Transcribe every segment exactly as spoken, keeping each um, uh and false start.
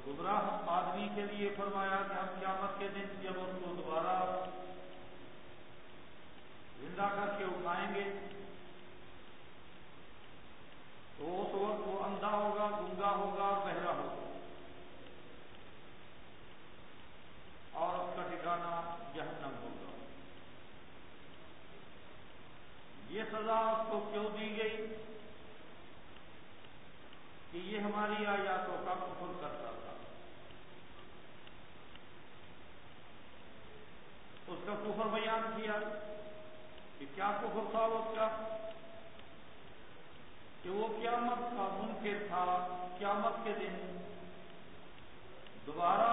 گمراہ آدمی کے لیے فرمایا کہ ہم قیامت کے دن جب اس کو دوبارہ زندہ کر کے اٹھائیں گے تو اس وقت وہ اندھا ہوگا، گنگا ہوگا اور بہرا ہوگا، اور اس کا ٹھکانہ جہنم ہوگا۔ یہ سزا اس کو کیوں دی گئی؟ کہ یہ ہماری آیاتوں کا کفر کرتا تھا۔ اس کا کفر بیان کیا کہ کیا کفر تھا اس کا، کہ وہ قیامت کا منکر تھا۔ قیامت کے دن دوبارہ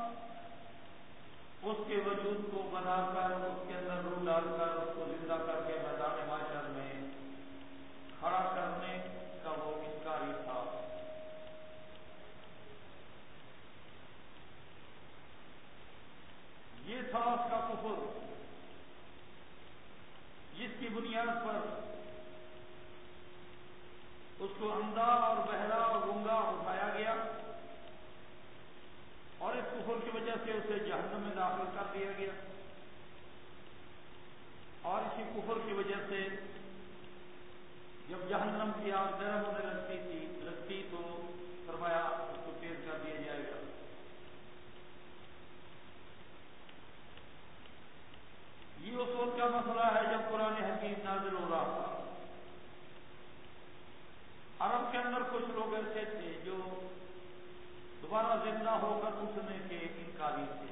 اس کے وجود کو بنا کر، اس کے اندر روح ڈال کر، اس کو زندہ کر کے میدان محشر میں کھڑا کرنے کا وہ انکاری تھا۔ یہ تھا اس کا کفر، جس کی بنیاد پر اس کو اندھا اور بہرا اور گنگا اٹھایا گیا، اور اس کفر کی وجہ سے اسے جہنم میں داخل کر دیا گیا، اور اسی کفر کی وجہ سے جب جہنم کی آگ گرم ہونے لگتی تھی لگتی تو فرمایا اس کو تیز کر دیا جائے گا۔ یہ اس وقت کا مسئلہ ہے جب قرآن حکیم نازل ہو رہا تھا۔ عرب کے اندر کچھ لوگ ایسے تھے جو دوبارہ زندہ ہو کر اٹھنے کے انکاری تھے،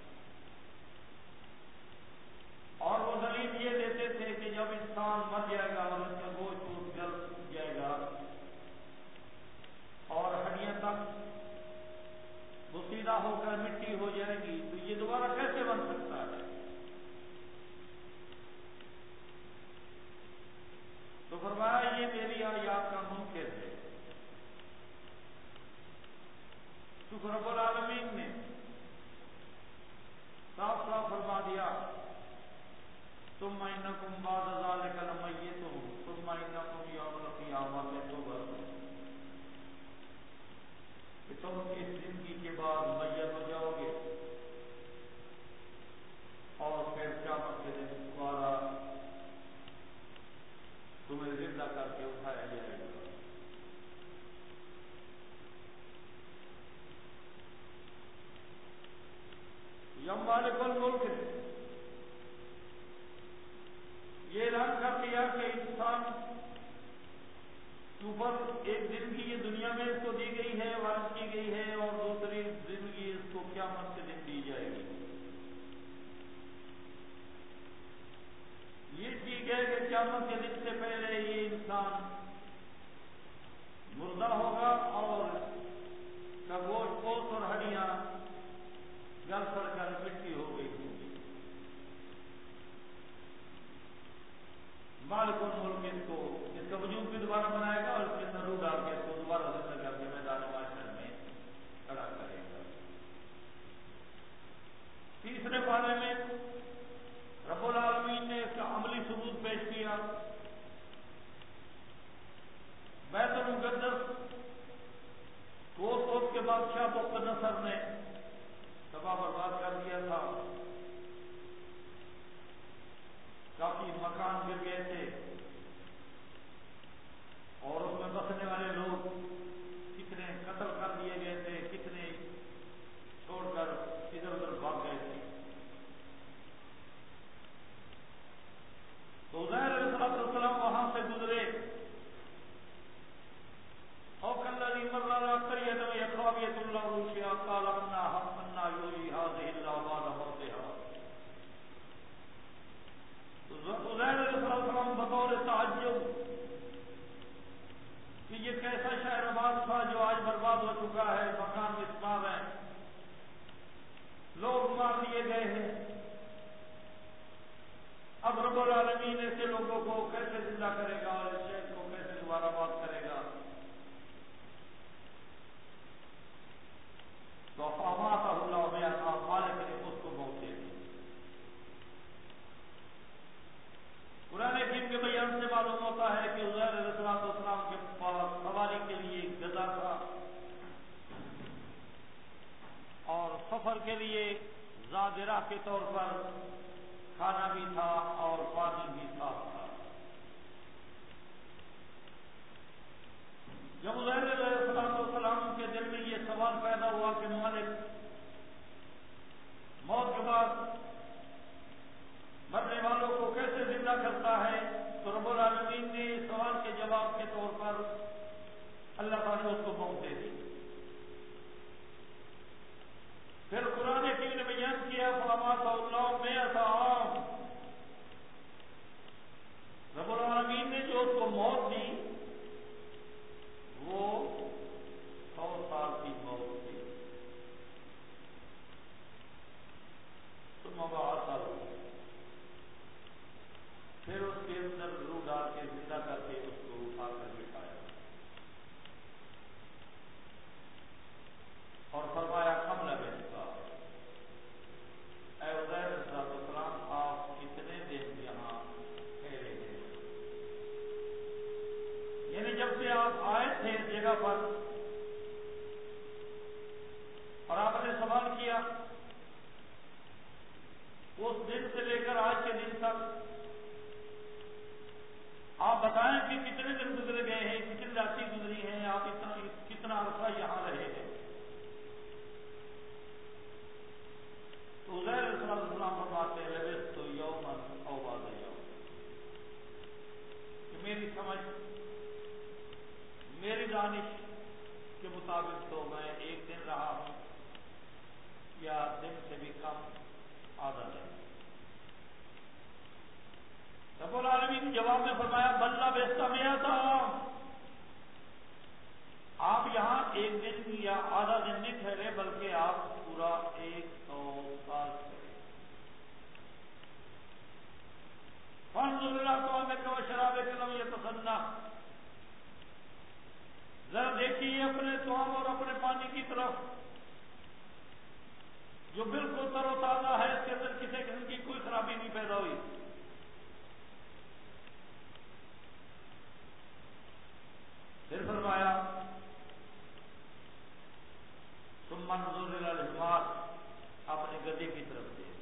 اور وہ دلیل یہ دیتے تھے کہ جب انسان مر جائے گا اور اس کا گوشت ووشت جل جائے گا اور ہڈیاں تک بسیدہ ہو کر مٹی ہو جائے گی تو یہ دوبارہ کیسے بن سکتا ہے؟ تو فرمایا یہ میری آیات کا منکر ہے۔ تو رب العالمین نے صاف صاف فرما دیا ثم انکم بعد ذلک لمیتون ثم انکم یوم القیامۃ تبعثون، کہ تم اس زندگی کے بعد میت ہو جاؤ گے اور پھر قیامت کے دن دوبارہ تمہیں زندہ کر کے اٹھایا جائے گا۔ یم مالک الملک نے یہ اعلان کر دیا کہ انسان کے اوپر ایک زندگی یہ دنیا میں اس کو دی گئی ہے، وعد کی گئی ہے، اور دوسری زندگی اس کو قیامت کے دن دی جائے گی۔ یہ ٹھیک ہے کہ قیامت کے دن سے پہلے یہ انسان مردہ ہوگا اور کا گوشت پوست اور ہڈیاں گل سڑ کر مٹی ہو گئی ہوگی۔ مالک الملک اس کو اس کا وجود بھی دوبارہ بنائے گا اور اس کے اندر روح ڈال کے اس کو دوبارہ زندہ کر کے میدان محشر میں کھڑا کرے گا۔ تیسرے پارے میں رب العالمین نے اس کا عملی ثبوت پیش کیا۔ بیت المقدس کو اس کے بادشاہ بخت نصر نے تباہ برباد کر دیا تھا، کافی مکان گر گئے تھے، اور اس میں بسنے والے لوگ کتنے قتل کر دیے گئے تھے، کتنے چھوڑ کر ادھر ادھر بھاگ گئے تھے۔ تو عزیر علیہ السلام وہاں سے گزرے، او کالذی مر علی قریۃ خاویۃ لا عروشها قال انا انا یحیی هذه الله بعد موتها۔ عزیر علیہ السلام بطور تعجب کہ یہ کیسا شہر آباد تھا جو آج برباد ہو چکا ہے، مکان مسمار ہیں، لوگ مار دیے گئے ہیں، اب رب العالمین ایسے لوگوں کو کیسے زندہ کرے گا اور اس شہر کو کیسے دوبارہ آباد کرے گا؟ تو فاماتہ اللہ بیعطا، خالق نے اس کو موت دے دی۔ قرآن حکیم کے بیان سے معلوم ہوتا ہے کہ عزیر علیہ السلام کے پاس سواری کے لیے ایک گدھا تھا، سفر کے لیے زادرہ کے طور پر کھانا بھی تھا اور پانی بھی صاف تھا۔ جب عزیر علیہ السلام کے دل میں یہ سوال پیدا ہوا کہ مالک موت کے بعد مرنے والوں کو کیسے زندہ کرتا ہے، تو رب العالمین نے اس سوال کے جواب کے طور پر اللہ تعالیٰ نے اس کو موت دے دی۔ پھر قرآن حکیم نے بیان کیا فَأَمَاتَهُ اللَّهُ مِائَةَ عَامٍ، رب العالمین نے جو اس کو موت دی وہ سو سال کی موت تھی۔ ثم بعثه، پھر اس کے اندر روح ڈال کے زندہ کر کے اس کو اٹھا کر بٹھایا اور فرمایا کم لگے گا، اے عزیر علیہ السلام آپ کتنے دن یہاں ٹھہرے ہیں؟ یعنی جب سے آپ آئے تھے اس جگہ پر اور آپ نے سوال کیا، اس دن سے لے کر آج کے دن تک آپ بتائیں کہ کتنے دن گزرے گئے ہیں، کتنی راتیں گزری ہیں، آپ اتنا کتنا عرصہ یہاں رہے ہیں؟ تو عزیر علیہ السلام فرماتے ہیں لبثت یوما او بعض یوم، کہ میری سمجھ میری دانش کے مطابق تو میں ایک دن رہا ہوں یا دن سے بھی کم آدھا دن۔ رب العالمین نے جواب میں فرمایا بل لبثت مئۃ عام، آپ یہاں ایک دن یا آدھا دن نہیں ٹھہرے بلکہ آپ پورا ایک سو سال ٹھہرے۔ فانظر الی طعامک وشرابک لم یتسنہ، ذرا دیکھیے اپنے طعام اور اپنے پانی کی طرف جو بالکل تر و تازہ ہے، اس کے اندر کسی قسم کی کوئی خرابی نہیں پیدا ہوئی۔ پھر فرمایا ثم انظر الی الحمار، اپنے گدھے کی طرف دیکھ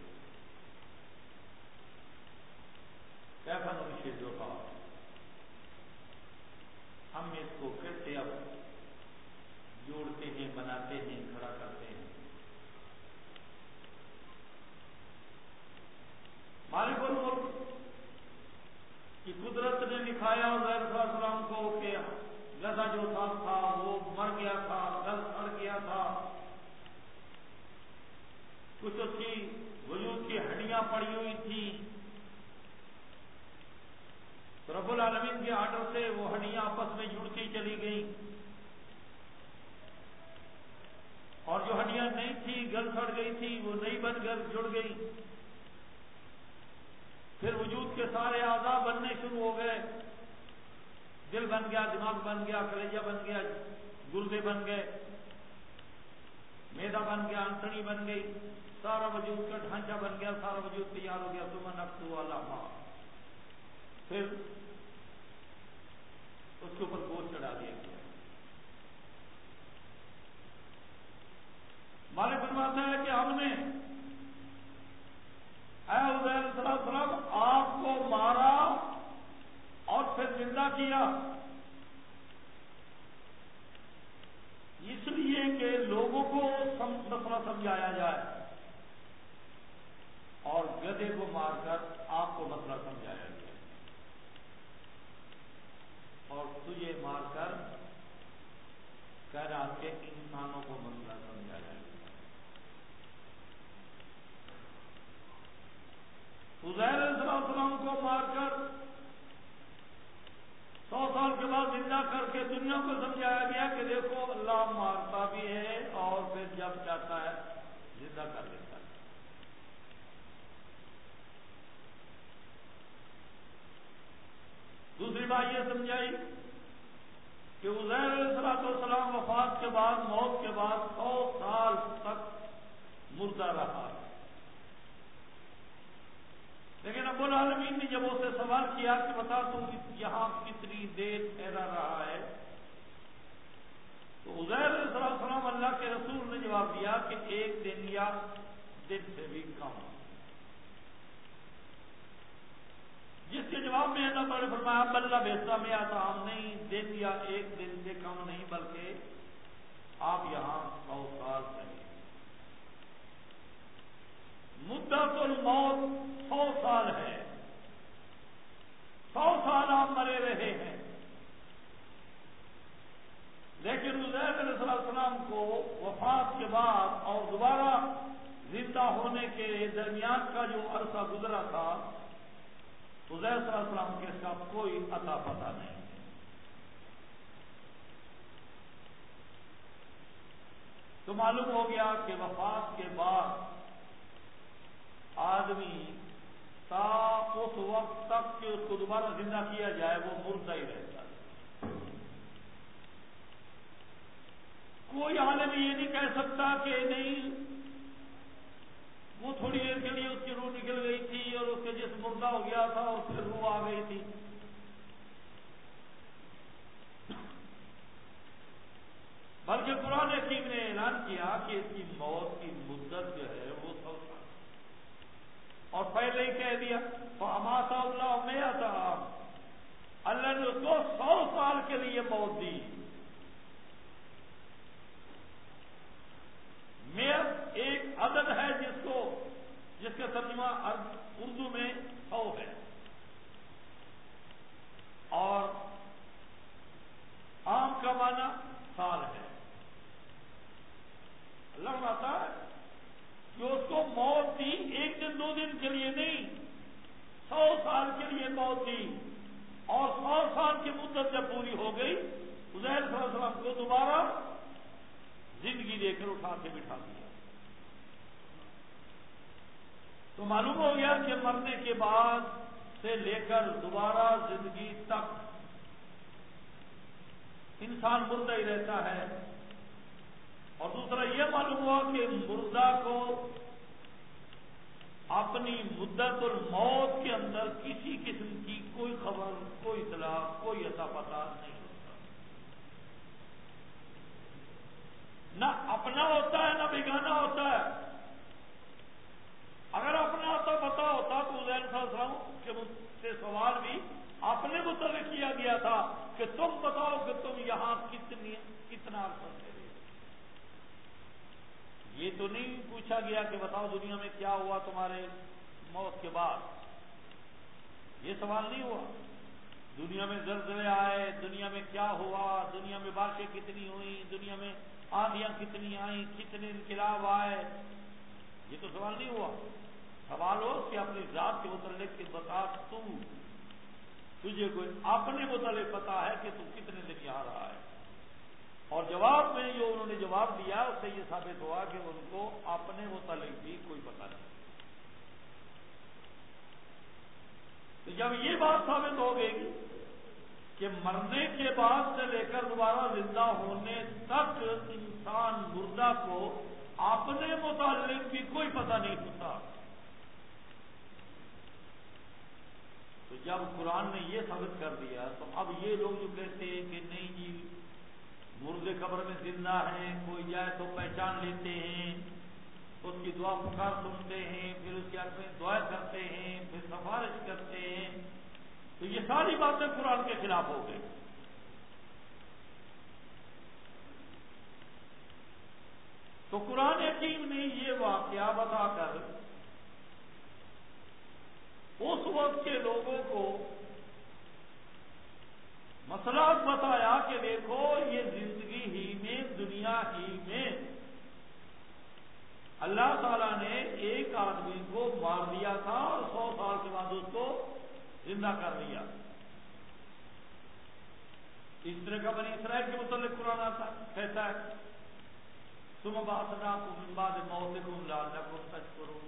کیف ننشزها، ہم اس کو پھر سے اب جوڑتے ہیں، بناتے ہیں، کھڑا کرتے ہیں۔ مالک الملک کی قدرت نے دکھایا عزیر علیہ السلام کو کہ گدھا جو تھا تھا وہ مر گیا تھا، گل سڑ گیا تھا، کچھ اس کی وجود کی ہڈیاں پڑی ہوئی تھیں، تو رب العالمین کے آرڈر سے وہ ہڈیاں آپس میں جڑتی چلی گئیں، اور جو ہڈیاں نہیں تھیں گل سڑ گئی تھی وہ نئی بن کر جڑ گئی۔ پھر وجود کے سارے اعضاء بننے شروع ہو گئے، دل بن گیا، دماغ بن گیا، کلیجہ بن گیا، گردے بن گئے، میدا بن گیا، انتڑی بن گئی، سارا وجود کا ڈھانچہ بن گیا، سارا وجود تیار ہو گیا۔ ثم نکسوہ لحما، پھر اس کے اوپر گوشت چڑھا دیا گیا۔ مالک فرماتا ہے کہ ہم نے اے عزیر علیہ السلام آپ کو مارا اور پھر زندہ کیا، اس لیے کہ لوگوں کو مسئلہ سمجھایا جائے، اور گدھے کو مار کر آپ کو مسئلہ سمجھایا جائے، اور تجھے مار کر کائنات کے انسانوں کو مسئلہ سمجھایا جائے۔ عزیر علیہ السلام کو مار کر سو سال کے بعد زندہ کر کے دنیا کو سمجھایا گیا کہ دیکھو اللہ مارتا بھی ہے اور پھر جب چاہتا ہے زندہ کر دیتا ہے۔ دوسری بات یہ سمجھائی کہ عزیر علیہ السلام وفات کے بعد، موت کے بعد سو سال تک مردہ رہا، لیکن رب العالمین نے جب اسے سوال کیا کہ بتا تم یہاں کتنی دیر ٹھہرا رہا ہے، تو عزیر علیہ السلام اللہ کے رسول نے جواب دیا کہ ایک دن یا دن سے بھی کم، جس کے جواب میں اللہ تعالیٰ نے فرمایا بلّہ بیسا میں آتا ہم نہیں، دن یا ایک دن سے کم نہیں بلکہ آپ یہاں سو سال رہے۔ مدت الموت سو سال ہے، سو سال آپ مرے رہے ہیں، لیکن عزیر علیہ السلام کو وفات کے بعد اور دوبارہ زندہ ہونے کے درمیان کا جو عرصہ گزرا تھا، عزیر صلی اللہ علیہ وسلم کے اس کا کوئی اتا پتہ نہیں ہے۔ تو معلوم ہو گیا کہ وفات کے بعد آدمی تا اس وقت تک کہ اس کو دوبارہ زندہ کیا جائے وہ مردہ ہی رہتا ہے۔ کوئی عالم یہ نہیں کہہ سکتا کہ نہیں وہ تھوڑی دیر کے لیے اس کی روح نکل گئی تھی اور اس کے جسم مردہ ہو گیا تھا اور پھر روح آ گئی تھی۔ بلکہ قرآن حکیم نے اعلان کیا کہ اس کی موت کی مدت جو ہے وہ سو سال، اور پہلے ہی کہہ دیا فَأَمَاتَ اللَّهُ مِائَةَ عَامٍ، اللہ نے اس کو سو سال کے لیے موت دی۔ میت ایک عدد ہے جس کو جس کا ترجمہ اردو میں سو ہے، اور عام کا معنی سال ہے۔ اللہ فرماتا ہے کہ اس کو موت دی ایک دن دو دن کے لیے نہیں، سو سال کے لیے موت دی، اور سو سال کی مدت جب پوری ہو گئی عزیر صلی اللہ علیہ وسلم کو دوبارہ زندگی دے کر اٹھا کے بٹھا دیا۔ تو معلوم ہو گیا کہ مرنے کے بعد سے لے کر دوبارہ زندگی تک انسان مردہ ہی رہتا ہے۔ اور دوسرا یہ معلوم ہوا کہ مردہ کو اپنی مدت الموت کے اندر کسی قسم کی کوئی خبر، کوئی اطلاع، کوئی اتا پتہ نہیں ہوتا، نہ اپنا ہوتا ہے نہ بیگانہ ہوتا ہے۔ اگر اپنا اتا پتہ ہوتا تو عزیر صلی اللہ علیہ وسلم کے سے سوال بھی اپنے متعلق کیا گیا تھا کہ تم بتاؤ کہ تم یہاں کتنی کتنا عرصہ رہے۔ یہ تو نہیں پوچھا گیا کہ بتاؤ دنیا میں کیا ہوا تمہارے موت کے بعد، یہ سوال نہیں ہوا۔ دنیا میں زلزلے آئے، دنیا میں کیا ہوا، دنیا میں بارشیں کتنی ہوئیں، دنیا میں آندھیاں کتنی آئیں، کتنے انقلاب آئے، یہ تو سوال نہیں ہوا۔ سوال ہو کہ اپنی ذات کے متعلق کہ بتا تو تجھے کوئی اپنے متعلق پتا ہے کہ تو کتنے دن یہاں رہا ہے۔ اور جواب میں جو انہوں نے جواب دیا اس سے یہ ثابت ہوا کہ ان کو اپنے متعلق بھی کوئی پتہ نہیں۔ تو جب یہ بات ثابت ہو گئی کہ مرنے کے بعد سے لے کر دوبارہ زندہ ہونے تک انسان مردہ کو اپنے متعلق بھی کوئی پتہ نہیں ہوتا، تو جب قرآن نے یہ ثابت کر دیا تو اب یہ لوگ جو کہتے ہیں کہ نہیں جی مردے قبر میں زندہ ہیں، کوئی جائے تو پہچان لیتے ہیں، اس کی دعا پکار سنتے ہیں، پھر اس کے حق میں دعائیں کرتے ہیں، پھر سفارش کرتے ہیں، تو یہ ساری باتیں قرآن کے خلاف ہو گئی۔ تو قرآن حکیم نے یہ واقعہ بتا کر اس وقت کے لوگوں کو مسئلہ بتایا کہ دیکھو یہ زندگی ہی میں، دنیا ہی میں اللہ تعالیٰ نے ایک آدمی کو مار دیا تھا اور سو سال کے بعد اس کو زندہ کر دیا۔ اس طرح کا بنی اسرائیل کے متعلق قرآن آتا کہتا ہے ثم بعثناکم من بعد موتکم لعلکم تشکرون،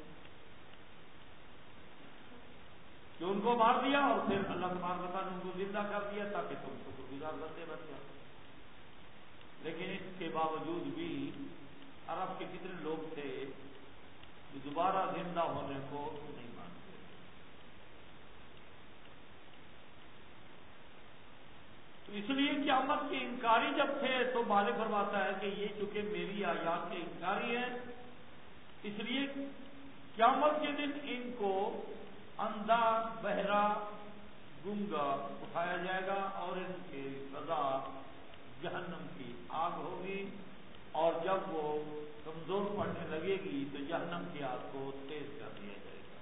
کہ ان کو مار دیا اور پھر اللہ تبارک و تعالیٰ نے ان کو زندہ کر دیا تاکہ تم شکر گزار بنتے بن جاؤ۔ لیکن اس کے باوجود بھی عرب کے کتنے لوگ تھے جو دوبارہ زندہ ہونے کو نہیں مانتے۔ تو اس لیے قیامت کے انکاری جب تھے تو مالک فرماتا ہے کہ یہ چونکہ میری آیات کے انکاری ہیں، اس لیے قیامت کے دن ان کو اندھا بہرا گنگا اٹھایا جائے گا اور ان کی سزا جہنم کی آگ ہوگی، اور جب وہ کمزور پڑنے لگے گی تو جہنم کی آگ کو تیز کر دیا جائے گا۔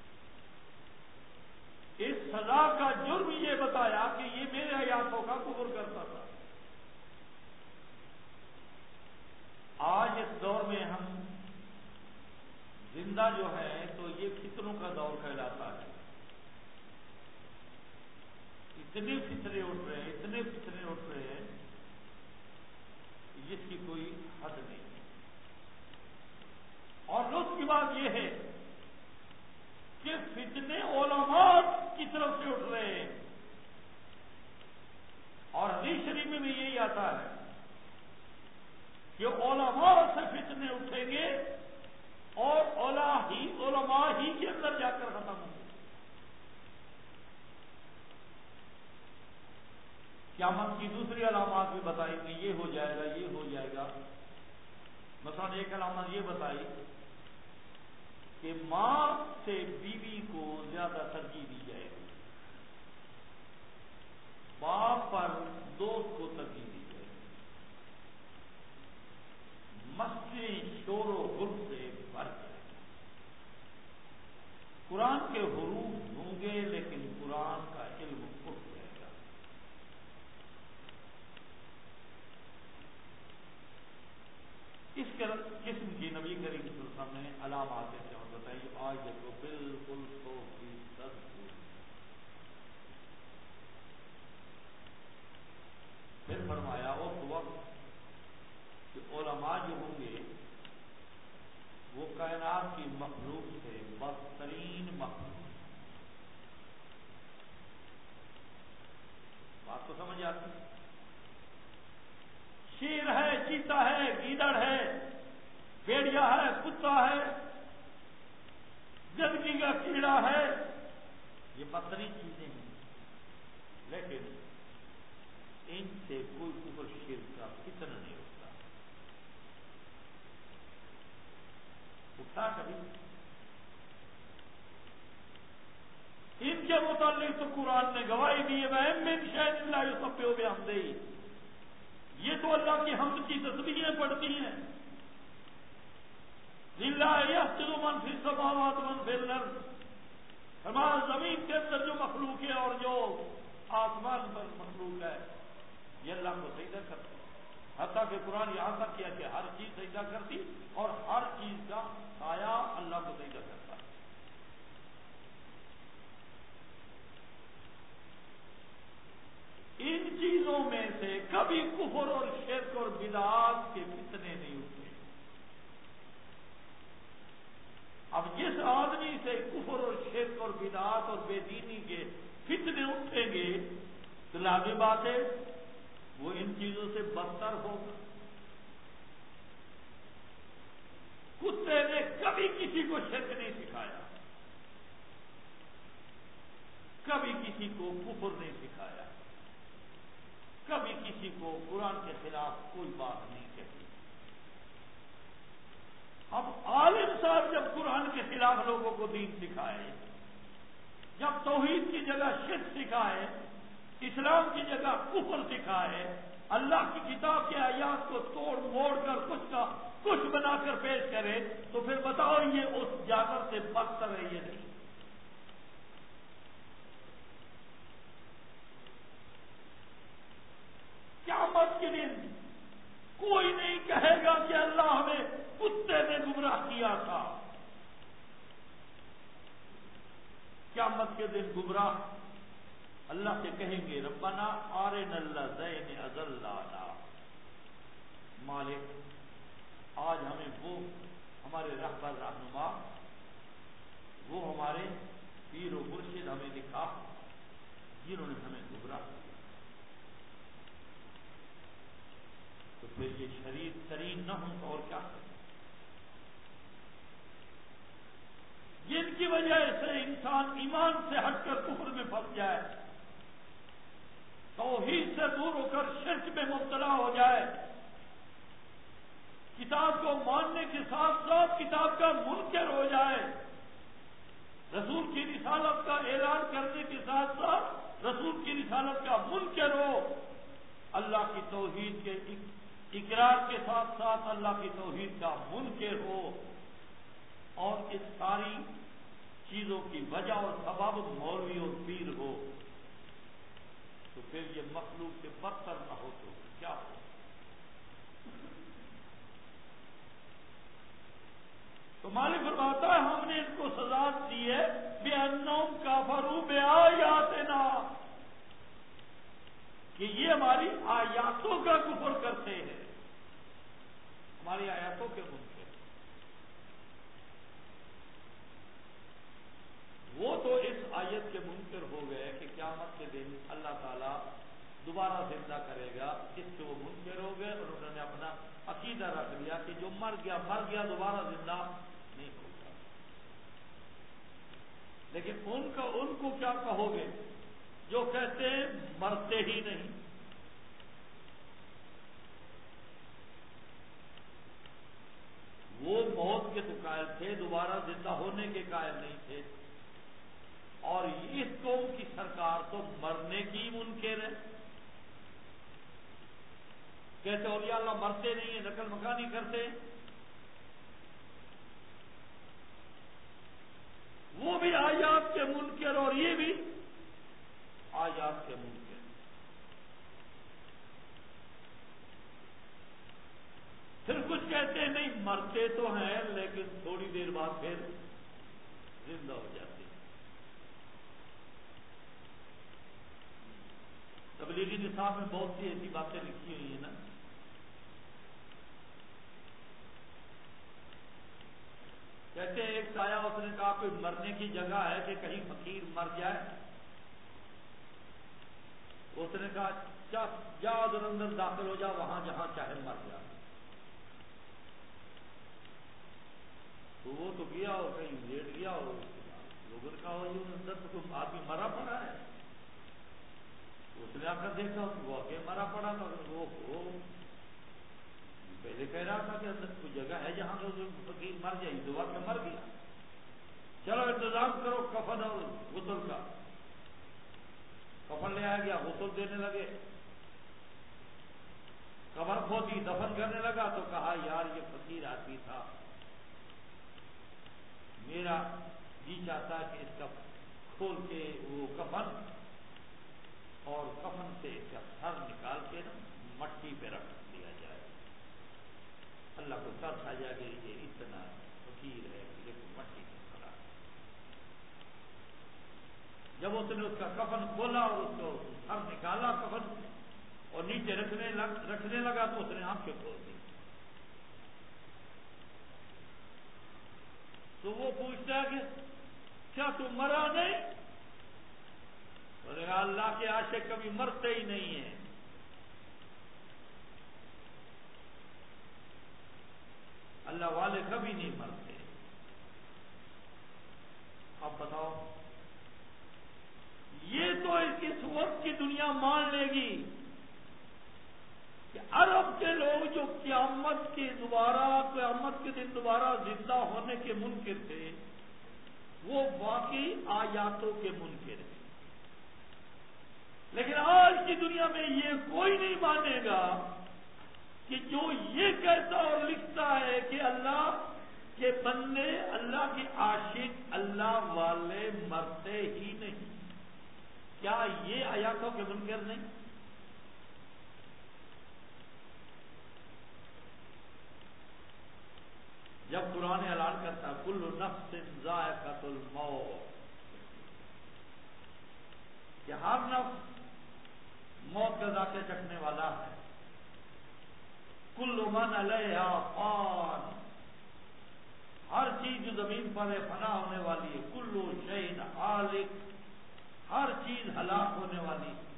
اس سزا کا جرم یہ بتایا کہ یہ میرے آیاتوں کا کفر کرتا تھا۔ آج اس دور میں ہم زندہ جو ہے تو یہ فتنوں کا دور کہلاتا ہے۔ اتنے فتنے اٹھ رہے ہیں اتنے فتنے اٹھ رہے ہیں جس کی کوئی حد نہیں۔ اور اس کی بات یہ ہے کہ فتنے علماء کی طرف سے اٹھ رہے ہیں، اور حدیث شریف میں بھی یہی آتا ہے کہ علماء سے فتنے اٹھیں گے اور علماء ہی علماء ہی کے اندر جا کر ختم ہوں گے۔ قیامت کی دوسری علامات بھی بتائی کہ یہ ہو جائے گا یہ ہو جائے گا۔ مثلا ایک علامت یہ بتائی کہ ماں سے بیوی کو زیادہ ترجیح دی جائے گی، باپ پر دوست کو ترجیح دی جائے گی، مسجدیں شور و غل سے بھر جائے گی، قرآن کے حروف ہوں گے لیکن قرآن کا علم اٹھ جائے گا۔ اس قسم کی نبی کریم صلی اللہ علیہ وسلم نے علامات سے بتائی۔ آج تو بالکل سو فیصد پھر فرمایا اس وقت کہ علماء جو ہوں گے وہ کائنات کی مخلوق سے بدترین مخلوق۔ بات تو سمجھ آتی؟ شیر ہے، چیتا ہے، گیدڑ ہے، بھیڑیا ہے، کتا ہے، گندگی کا کیڑا ہے، یہ بدترین چیزیں ہیں، لیکن ان سے کوئی کفر شرک کا فتنہ نہیں ہوتا۔ اٹھا کبھی؟ ان کے متعلق تو قرآن نے گواہی دی ہے، وَإِن مِّن شَيْءٍ إِلَّا يُسَبِّحُ بِحَمْدِهِ، یہ تو اللہ کی حمد کی تسبیحیں پڑھتی ہیں۔ لِلَّهِ يَسْجُدُ مَن فِي السَّمَاوَاتِ وَمَن فِي الْأَرْضِ، ہمارا زمین کے اندر جو مخلوق ہے اور جو آسمان پر مخلوق ہے یہ اللہ کو سجدہ کرتی ہے۔ حتیٰ کہ قرآن یہاں تک کیا کہ ہر چیز سجدہ کرتی اور ہر چیز کا سایہ اللہ کو سجدہ کرتا ہے۔ ان چیزوں میں سے کبھی کفر اور شرک اور بدعات کے فتنے نہیں اٹھے۔ اب جس آدمی سے کفر اور شرک اور بدعات اور بے دینی کے فتنے اٹھیں گے تو لازمی بات ہے وہ ان چیزوں سے بدتر ہوگا۔ کتے نے کبھی کسی کو شرک نہیں سکھایا، کبھی کسی کو کفر نہیں سکھایا، کبھی کسی کو قرآن کے خلاف کوئی بات نہیں کہی۔ اب عالم صاحب جب قرآن کے خلاف لوگوں کو دین سکھائے، جب توحید کی جگہ شرک سکھائے، اسلام کی جگہ کفر سکھائے، اللہ کی کتاب کے آیات کو توڑ موڑ کر کچھ کا کچھ بنا کر پیش کرے، تو پھر بتاؤ یہ اس جانور سے بدتر ہے یہ نہیں؟ قیامت کے دن کوئی نہیں کہے گا کہ اللہ ہمیں کتے نے گمراہ کیا تھا۔ قیامت کے دن گمراہ اللہ سے کہیں گے ربنا آرنا اللذین اضلانا، مالک آج ہمیں وہ ہمارے رہبر رہنما، وہ ہمارے پیر و مرشد ہمیں دکھا جنہوں نے ہمیں گمراہ کیا۔ تو پھر یہ شریف ترین نہ ہوں تو اور کیا کریں؟ جن کی وجہ سے انسان ایمان سے ہٹ کر کفر میں پھنس جائے، توحید سے دور ہو کر شرک میں مبتلا ہو جائے، کتاب کو ماننے کے ساتھ ساتھ کتاب کا منکر ہو جائے، رسول کی رسالت کا اعلان کرنے کے ساتھ ساتھ رسول کی رسالت کا منکر ہو، اللہ کی توحید کے اقرار کے ساتھ ساتھ اللہ کی توحید کا منکر ہو، اور اس ساری چیزوں کی وجہ اور سبب مولوی اور پیر ہو، تو پھر یہ مخلوق سے بدتر نہ ہو تو کیا ہو؟ تو مالک فرماتا ہے ہم نے ان کو سزا دی ہے بِأَنَّهُمْ كَفَرُوا بِآيَاتِنَا، کہ یہ ہماری آیاتوں کا کفر کرتے ہیں، ہماری آیاتوں کے منکر۔ وہ تو اس آیت کے منکر ہو گئے کہ قیامت کے دن اللہ تعالیٰ دوبارہ زندہ کرے گا، اس سے وہ منکر ہو گئے، اور انہوں نے اپنا عقیدہ رکھ لیا کہ جو مر گیا مر گیا دوبارہ زندہ نہیں ہوگا۔ لیکن ان کا ان کو کیا کہو گے جو کہتے ہیں مرتے ہی نہیں؟ وہ موت کے تو قائل تھے، دوبارہ زندہ ہونے کے قائل نہیں تھے، اور اس قوم کی سرکار تو مرنے کی منکر ہے، کہتے اولیاء اللہ مرتے نہیں ہیں، نقل مکانی کرتے، وہ بھی آیات کے منکر اور یہ بھی آیات کے منکر۔ پھر کچھ کہتے ہیں نہیں مرتے تو ہیں لیکن تھوڑی دیر بعد پھر زندہ ہو جاتے ہیں۔ تبلیغی نصاب میں بہت سی ایسی باتیں لکھی ہوئی ہیں نا، کہتے ہیں ایک سایہ اس نے کہا کوئی مرنے کی جگہ ہے کہ کہیں فقیر مر جائے، اس نے کہا جا ادھر اندر داخل ہو جا، وہاں جہاں چاہے مر جا۔ تو وہ تو گیا اور کہیں لیٹ گیا، اور لوگوں نے کہا یہ اندر تو کوئی آدمی مرا پڑا ہے، اس نے آ کر دیکھا وہ آگے مرا پڑا تھا، وہ پہلے کہہ رہا تھا کہ اندر کوئی جگہ ہے جہاں فقیر مر جائے، دعا کے مر گیا، چلو انتظام کرو کفن اور غسل کا۔ کفن لے آیا گیا، غسل دینے لگے، قبر کھودی، دفن کرنے لگا تو کہا یار یہ فقیر آدمی تھا، میرا جی چاہتا ہے کہ اس کا کھول کے وہ کفن اور کفن سے اس کا سر نکال کے نا مٹی پہ رکھ دیا جائے، اللہ کو ترس آ جائے گا یہ اتنا فقیر ہے کہ دیکھو مٹی میں پڑا۔ جب اس نے اس کا کفن کھولا اور اس کو سر نکالا کفن سے اور نیچے رکھنے لگ رکھنے لگا تو اس نے آنکھیں کھول دی۔ تو وہ پوچھتا ہے کہ کیا تم مرا نہیں؟ بولے گا اللہ کے عاشق کبھی مرتے ہی نہیں ہیں۔ اللہ والے کبھی نہیں مرتے۔ اب بتاؤ، یہ تو اس وقت کی دنیا مان لے گی کہ عرب کے لوگ جو قیامت کے دوبارہ قیامت کے دن دوبارہ زندہ ہونے کے منکر تھے، وہ واقعی آیاتوں کے منکر ہیں، لیکن آج کی دنیا میں یہ کوئی نہیں مانے گا کہ جو یہ کہتا اور لکھتا ہے کہ اللہ کے بندے، اللہ کے عاشق، اللہ والے مرتے ہی نہیں، کیا یہ آیاتوں کے منکر نہیں؟ جب قرآن اعلان کرتا کل نفس ذائقۃ الموت، کہ ہر نفس موت کا ذائقہ چکھنے والا ہے، کل من علیہا فان، ہر چیز جو زمین پر ہے فنا ہونے والی ہے، کل شیء ہالک، ہر چیز ہلاک ہونے والی ہے۔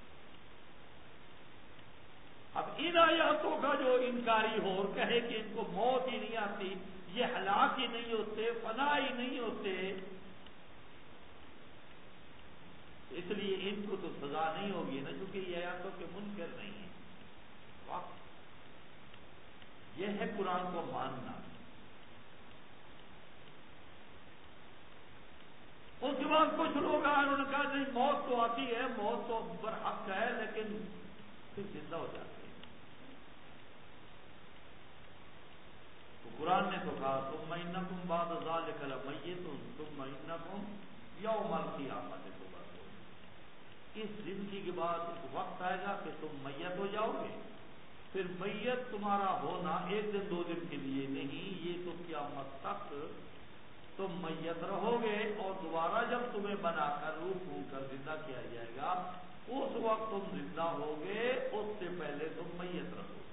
اب ان آیاتوں کا جو انکاری ہو اور کہے کہ ان کو موت ہی نہیں آتی، یہ ہلاک ہی نہیں ہوتے، فنا ہی نہیں ہوتے، اس لیے ان کو تو سزا نہیں ہوگی نا، چونکہ یہ آیاتوں کے منکر نہیں ہے۔ واہ، یہ ہے قرآن کو ماننا۔ اس کے بعد کچھ لوگ آئے، انہوں نے کہا نہیں موت تو آتی ہے، موت تو برحق ہے، لیکن پھر زندہ ہو جاتے ہیں۔ تو قرآن نے تو کہا ثم انکم بعد ذلک لمیتون ثم انکم یوم القیامۃ تبعثون، اس زندگی کے بعد ایک وقت آئے گا کہ تم میت ہو جاؤ گے، پھر میت تمہارا ہونا ایک دن دو دن کے لیے نہیں، یہ تو قیامت تک تم میت رہو گے، اور دوبارہ جب تمہیں بنا کر روح پھونک کر زندہ کیا جائے گا اس وقت تم زندہ ہوگے، اس سے پہلے تم میت رہو گے۔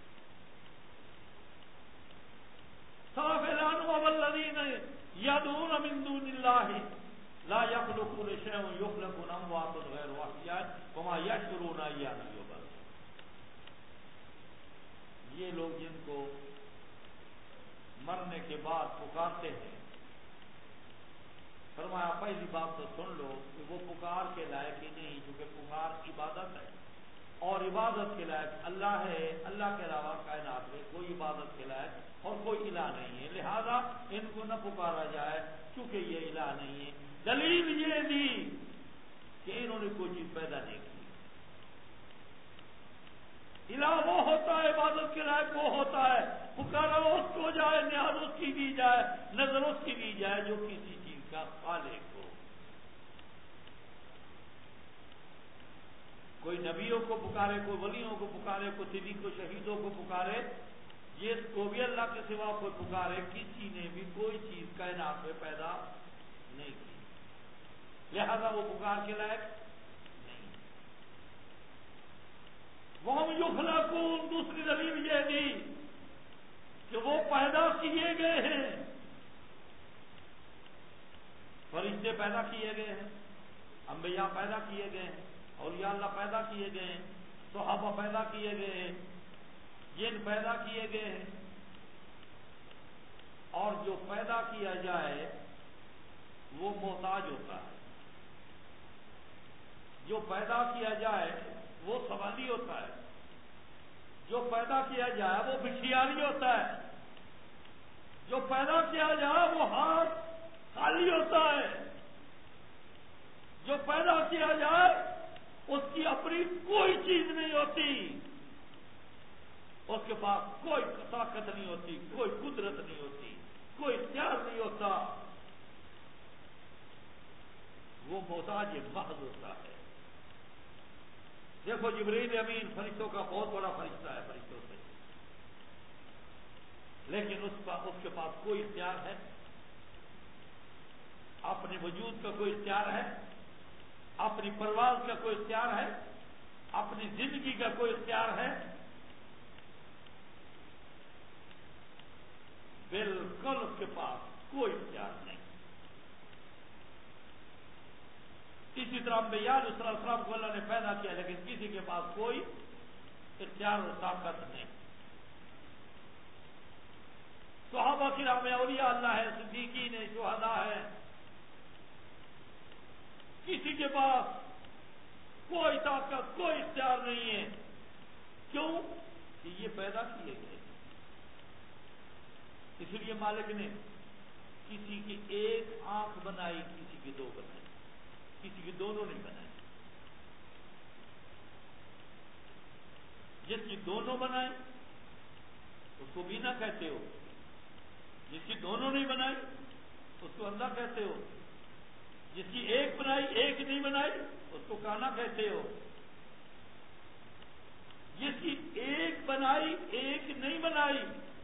صاف اعلان ہوا والذین یدعون من دون اللہ لا یخلقون شیئا یخلقون اموات غیر احیاء وما یشعرون ایان یبعثون۔ یہ لوگ جن کو مرنے کے بعد پکارتے ہیں، فرمایا پہلی بات تو سن لو کہ وہ پکار کے لائق ہی نہیں، کیونکہ پکار عبادت ہے، اور عبادت کے لائق اللہ ہے، اللہ کے علاوہ کائنات میں کوئی عبادت کے لائق اور کوئی الہ نہیں ہے، لہذا ان کو نہ پکارا جائے چونکہ یہ الہ نہیں ہے۔ دلیل یہ دی کہ انہوں نے کوئی چیز پیدا نہیں کی، الہ وہ ہوتا ہے، عبادت کے لائق وہ ہوتا ہے، پکارا اس کو جائے، نیاز اس کی دی جائے، نظر اس کی دی جائے جو کسی چیز کا خالق ہو۔ کوئی نبیوں کو پکارے، کوئی ولیوں کو پکارے، کوئی صدیقوں شہیدوں کو پکارے، یہ کو بھی اللہ کے سوا کوئی پکارے، کسی نے بھی کوئی چیز کائنات میں پیدا نہیں کی، لہذا وہ پکار کے لائق نہیں۔ وَهُمْ يُخْلَقُونَ، دوسری دلیل یہ دی کہ وہ پیدا کیے گئے ہیں، فرشتے پیدا کیے گئے ہیں، انبیاء پیدا کیے گئے ہیں، اولیاء اللہ پیدا کیے گئے ہیں، صحابہ پیدا کیے گئے ہیں، جن پیدا کیے گئے ہیں، اور جو پیدا کیا جائے وہ محتاج ہوتا ہے، جو پیدا کیا جائے وہ سوالی ہوتا ہے، جو پیدا کیا جائے وہ بھکھیاری ہوتا ہے، جو پیدا کیا جائے وہ ہاتھ خالی ہوتا ہے، جو پیدا کیا جائے اس کی اپنی کوئی چیز نہیں ہوتی، اس کے پاس کوئی طاقت نہیں ہوتی، کوئی قدرت نہیں ہوتی، کوئی اختیار نہیں ہوتا، وہ محتاج محض ہوتا ہے۔ دیکھو جبرائیل امین فرشتوں کا بہت بڑا فرشتہ ہے فرشتوں سے، لیکن اس کا اس کے پاس کوئی اختیار ہے، اپنے وجود کا کوئی اختیار ہے، اپنی پرواز کا کوئی اختیار ہے، اپنی زندگی کا کوئی اختیار ہے؟ بالکل اس کے پاس کوئی اختیار نہیں۔ اسی طرح انبیاء علیہ السلام کو اللہ نے پیدا کیا، لیکن کسی کے پاس کوئی اختیار اور طاقت نہیں۔ صحابہ کرام اولیاء اللہ ہے، صدیقین ہیں، شہداء ہیں، کسی کے پاس کوئی طاقت کوئی اختیار نہیں ہے، کیوں کہ یہ پیدا کیے گئے۔ اس لیے مالک نے کسی کی ایک آنکھ بنائی، کسی کی دو بنائی، کسی کی دونوں نہیں بنائی۔ جس کی دونوں بنائی اس کو بینا کہتے ہو، جس کی دونوں نہیں بنائی اس کو اندھا کہتے ہو، جس کی ایک بنائی ایک نہیں بنائی اس کو کانا کہتے ہو، جس کی ایک بنائی ایک نہیں بنائی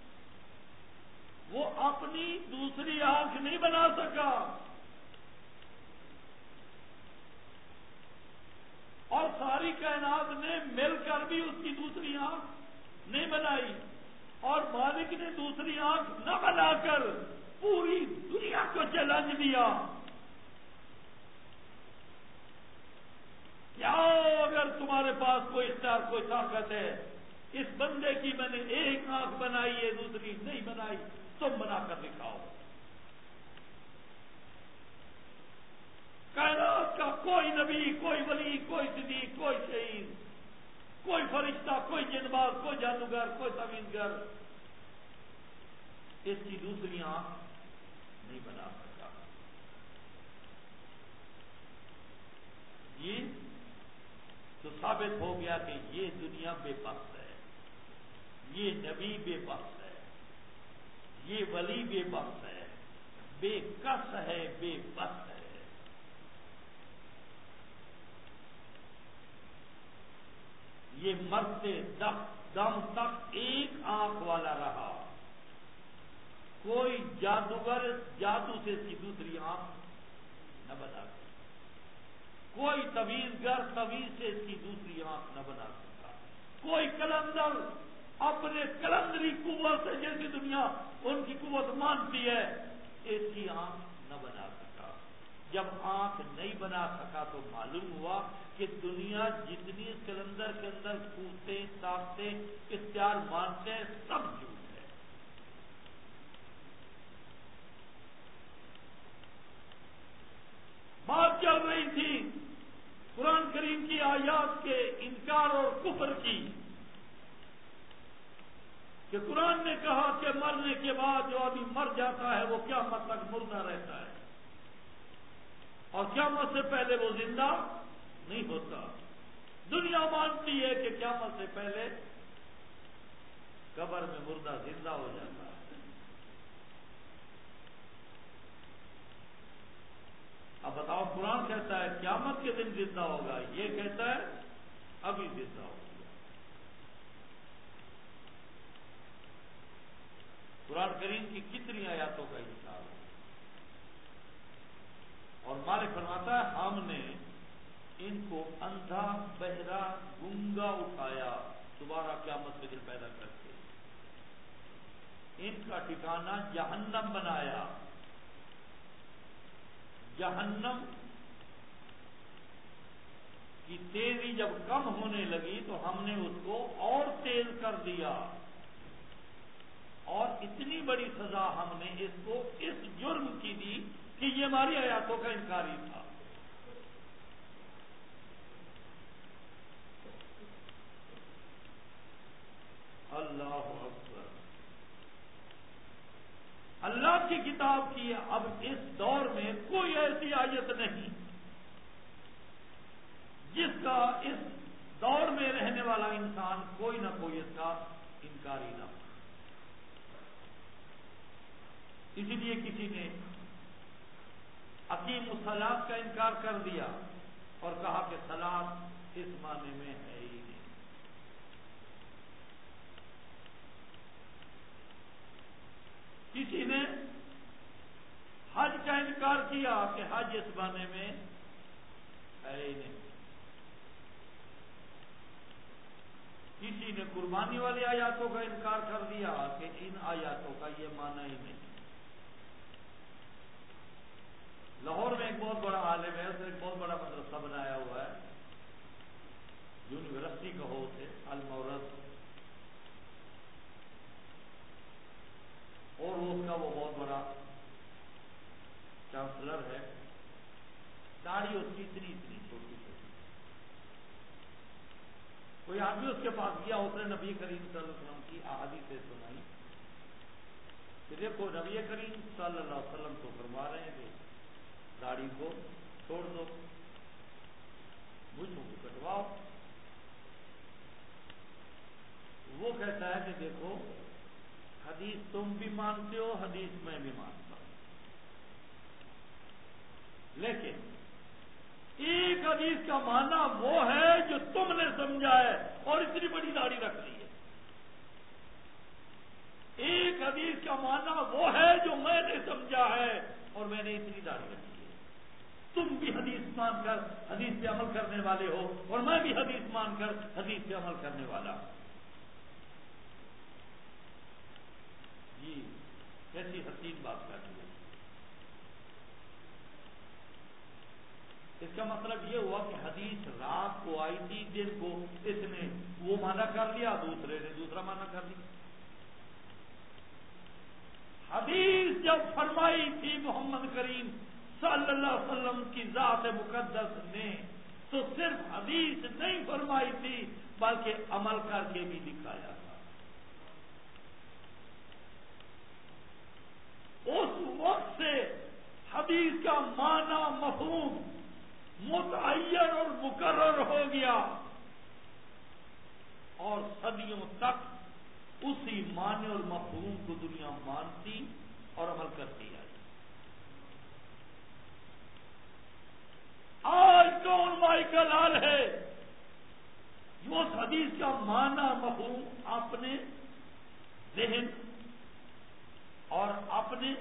وہ اپنی دوسری آنکھ نہیں بنا سکا، اور ساری کائنات نے مل کر بھی اس کی دوسری آنکھ نہیں بنائی، اور مالک نے دوسری آنکھ نہ بنا کر پوری دنیا کو چیلنج دیا، کیا اگر تمہارے پاس کوئی اختیار کوئی طاقت ہے، اس بندے کی میں نے ایک آنکھ بنائی ہے دوسری نہیں بنائی، تم بنا کر دکھاؤ۔ کائنات کا کوئی نبی، کوئی ولی، کوئی صدیق، کوئی شہید، کوئی فرشتہ، کوئی جنباز، کوئی جادوگر، کوئی تعویذگر اس کی دوسری آنکھ نہیں بنا سکا۔ یہ تو ثابت ہو گیا کہ یہ دنیا بے بس ہے، یہ نبی بے بس ہے، یہ ولی بے بس ہے، بے کس ہے، بے بس ہے۔ یہ مرتے دم تک ایک آنکھ والا رہا، کوئی جادوگر جادو سے اس کی دوسری آنکھ نہ بنا سکا، کوئی تعویذگر تعویذ سے اس کی دوسری آنکھ نہ بنا سکا، کوئی قلندر اپنے قلندری قوت سے جیسی دنیا ان کی قوت مانتی ہے اس کی آنکھ نہ بنا سکا۔ جب آنکھ نہیں بنا سکا تو معلوم ہوا کہ دنیا جتنی اس قلندر کے اندر قوتیں طاقتیں اختیار مانتے ہیں سب جھوٹ ہے۔ بات چل رہی تھی قرآن کریم کی آیات کے انکار اور کفر کی کہ قرآن نے کہا کہ مرنے کے بعد جو آدمی مر جاتا ہے وہ قیامت تک مردہ رہتا ہے اور قیامت سے پہلے وہ زندہ نہیں ہوتا۔ دنیا مانتی ہے کہ قیامت سے پہلے قبر میں مردہ زندہ ہو جاتا ہے۔ اب بتاؤ، قرآن کہتا ہے قیامت کے دن زندہ ہوگا، یہ کہتا ہے ابھی زندہ ہوگا۔ قرآن کریم کی کتنی آیاتوں کا انکار ہے، اور مالک فرماتا ہے ہم نے ان کو اندھا بہرا گنگا اٹھایا دوبارہ قیامت کے دن پیدا کر کے، ان کا ٹھکانہ جہنم بنایا۔ جہنم کی تیزی جب کم ہونے لگی تو ہم نے اس کو اور تیز کر دیا، اور اتنی بڑی سزا ہم نے اس کو اس جرم کی دی کہ یہ ہماری آیاتوں کا انکاری تھا۔ اللہ اکبر۔ اللہ کی کتاب کی اب اس دور میں کوئی ایسی آیت نہیں جس کا اس دور میں رہنے والا انسان کوئی نہ کوئی اس کا انکاری نہ ہو۔ اسی لیے کسی نے اقیم الصلاۃ کا انکار کر دیا اور کہا کہ صلاۃ اس معنی میں ہے ہی نہیں۔ کسی نے حج کا انکار کیا کہ حج اس معنی میں ہے ہی نہیں۔ کسی نے قربانی والی آیاتوں کا انکار کر دیا کہ ان آیاتوں کا یہ معنی ہی نہیں۔ لاہور میں ایک بہت بڑا عالم ہے، اس نے ایک بہت بڑا مدرسہ بنایا ہوا ہے، یونیورسٹی کہو اسے، المورد، اور اس کا وہ بہت بڑا چانسلر ہے۔ داڑھی اس کی اتنی اتنی چھوٹی چھوٹی۔ کوئی آدمی اس کے پاس گیا، اس نے نبی کریم صلی اللہ علیہ وسلم کی احادیثیں سنائی کہ دیکھو نبی کریم صلی اللہ علیہ وسلم تو فرما رہے ہیں کہ داڑھی کو چھوڑ دو، مجھ کو کٹواؤ۔ وہ کہتا ہے کہ دیکھو حدیث تم بھی مانتے ہو، حدیث میں بھی مانتا ہوں، لیکن ایک حدیث کا معنی وہ ہے جو تم نے سمجھا ہے اور اتنی بڑی داڑھی رکھ لی ہے، ایک حدیث کا معنی وہ ہے جو میں نے سمجھا ہے اور میں نے اتنی داڑھی رکھی ہے۔ تم بھی حدیث مان کر حدیث پہ عمل کرنے والے ہو اور میں بھی حدیث مان کر حدیث پہ عمل کرنے والا ہوں۔ جی کیسی حسین بات کر دی ہے۔ اس کا مطلب یہ ہوا کہ حدیث رات کو آئی تھی، دن کو اس نے وہ معنی کر لیا، دوسرے نے دوسرا معنی کر لیا۔ حدیث جب فرمائی تھی محمد کریم صلی اللہ علیہ وسلم کی ذات مقدس نے تو صرف حدیث نہیں فرمائی تھی بلکہ عمل کر کے بھی دکھایا تھا. اس وقت سے حدیث کا معنی مفہوم متعین اور مقرر ہو گیا اور صدیوں تک اسی معنی اور مفہوم کو دنیا مانتی اور عمل کرتی ہے. آج کون مائیکل حال ہے جو اس حدیث کا معنی مفہوم اپنے ذہن اور اپنے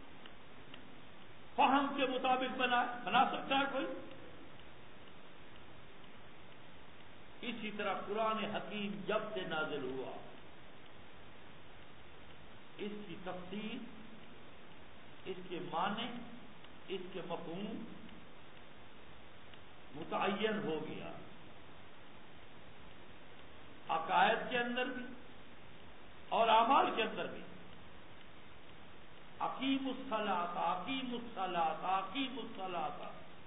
فہم کے مطابق بنا بنا سکتا ہے کوئی؟ اسی طرح قرآن حکیم جب سے نازل ہوا اس کی تفسیر، اس کے معنی، اس کے مفہوم متعین ہو گیا. عقائد کے اندر بھی اور اعمال کے اندر بھی. اقیم الصلاۃ اقیم الصلاۃ اقیم الصلاۃ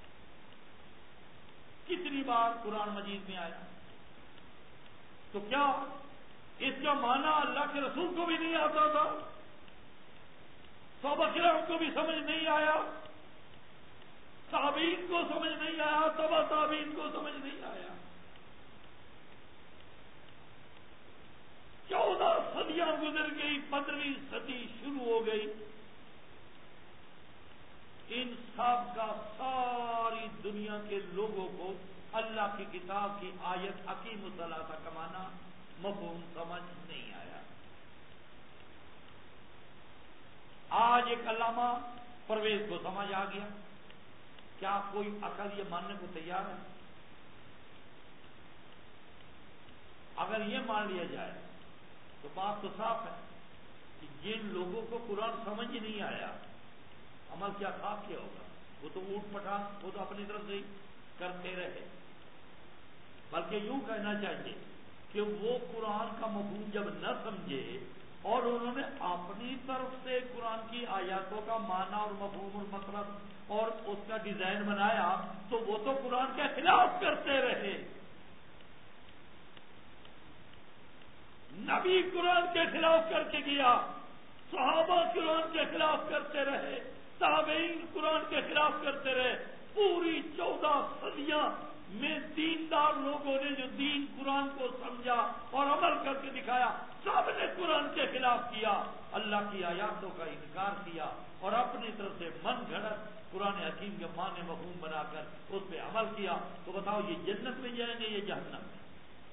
کتنی بار قرآن مجید میں آیا؟ تو کیا اس کا معنی اللہ کے رسول کو بھی نہیں آتا تھا؟ صحابہ کرام کو بھی سمجھ نہیں آیا؟ تابعین کو سمجھ نہیں آیا؟ تبع تابعین کو سمجھ نہیں آیا؟ چودہ صدیاں گزر گئی، پندرہویں صدی شروع ہو گئی. ان سب کا ساری دنیا کے لوگوں کو اللہ کی کتاب کی آیت اقیم الصلاۃ کا معنی مفہوم سمجھ نہیں آیا. آج ایک علامہ پرویز کو سمجھ آ گیا. کیا کوئی عقل یہ ماننے کو تیار ہے؟ اگر یہ مان لیا جائے تو بات تو صاف ہے کہ جن لوگوں کو قرآن سمجھ ہی نہیں آیا عمل کیا خاص کیا ہوگا؟ وہ تو اونٹ پٹھان وہ تو اپنی طرف سے کرتے رہے. بلکہ یوں کہنا چاہیے کہ وہ قرآن کا مفہوم جب نہ سمجھے اور انہوں نے اپنی طرف سے قرآن کی آیاتوں کا معنی اور مفہوم اور مطلب اور اس کا ڈیزائن بنایا تو وہ تو قرآن کے خلاف کرتے رہے. نبی قرآن کے خلاف کر کے گیا، صحابہ قرآن کے خلاف کرتے رہے، تابعین قرآن کے خلاف کرتے رہے. پوری چودہ صدیاں میں دیندار لوگوں نے جو دین قرآن کو سمجھا اور عمل کر کے دکھایا سب نے قرآن کے خلاف کیا، اللہ کی آیاتوں کا انکار کیا اور اپنی طرف سے من گھڑت قرآن حکیم کے معنی مفہوم بنا کر اس پہ عمل کیا. تو بتاؤ یہ جنت میں جائیں گے یہ جہنم میں؟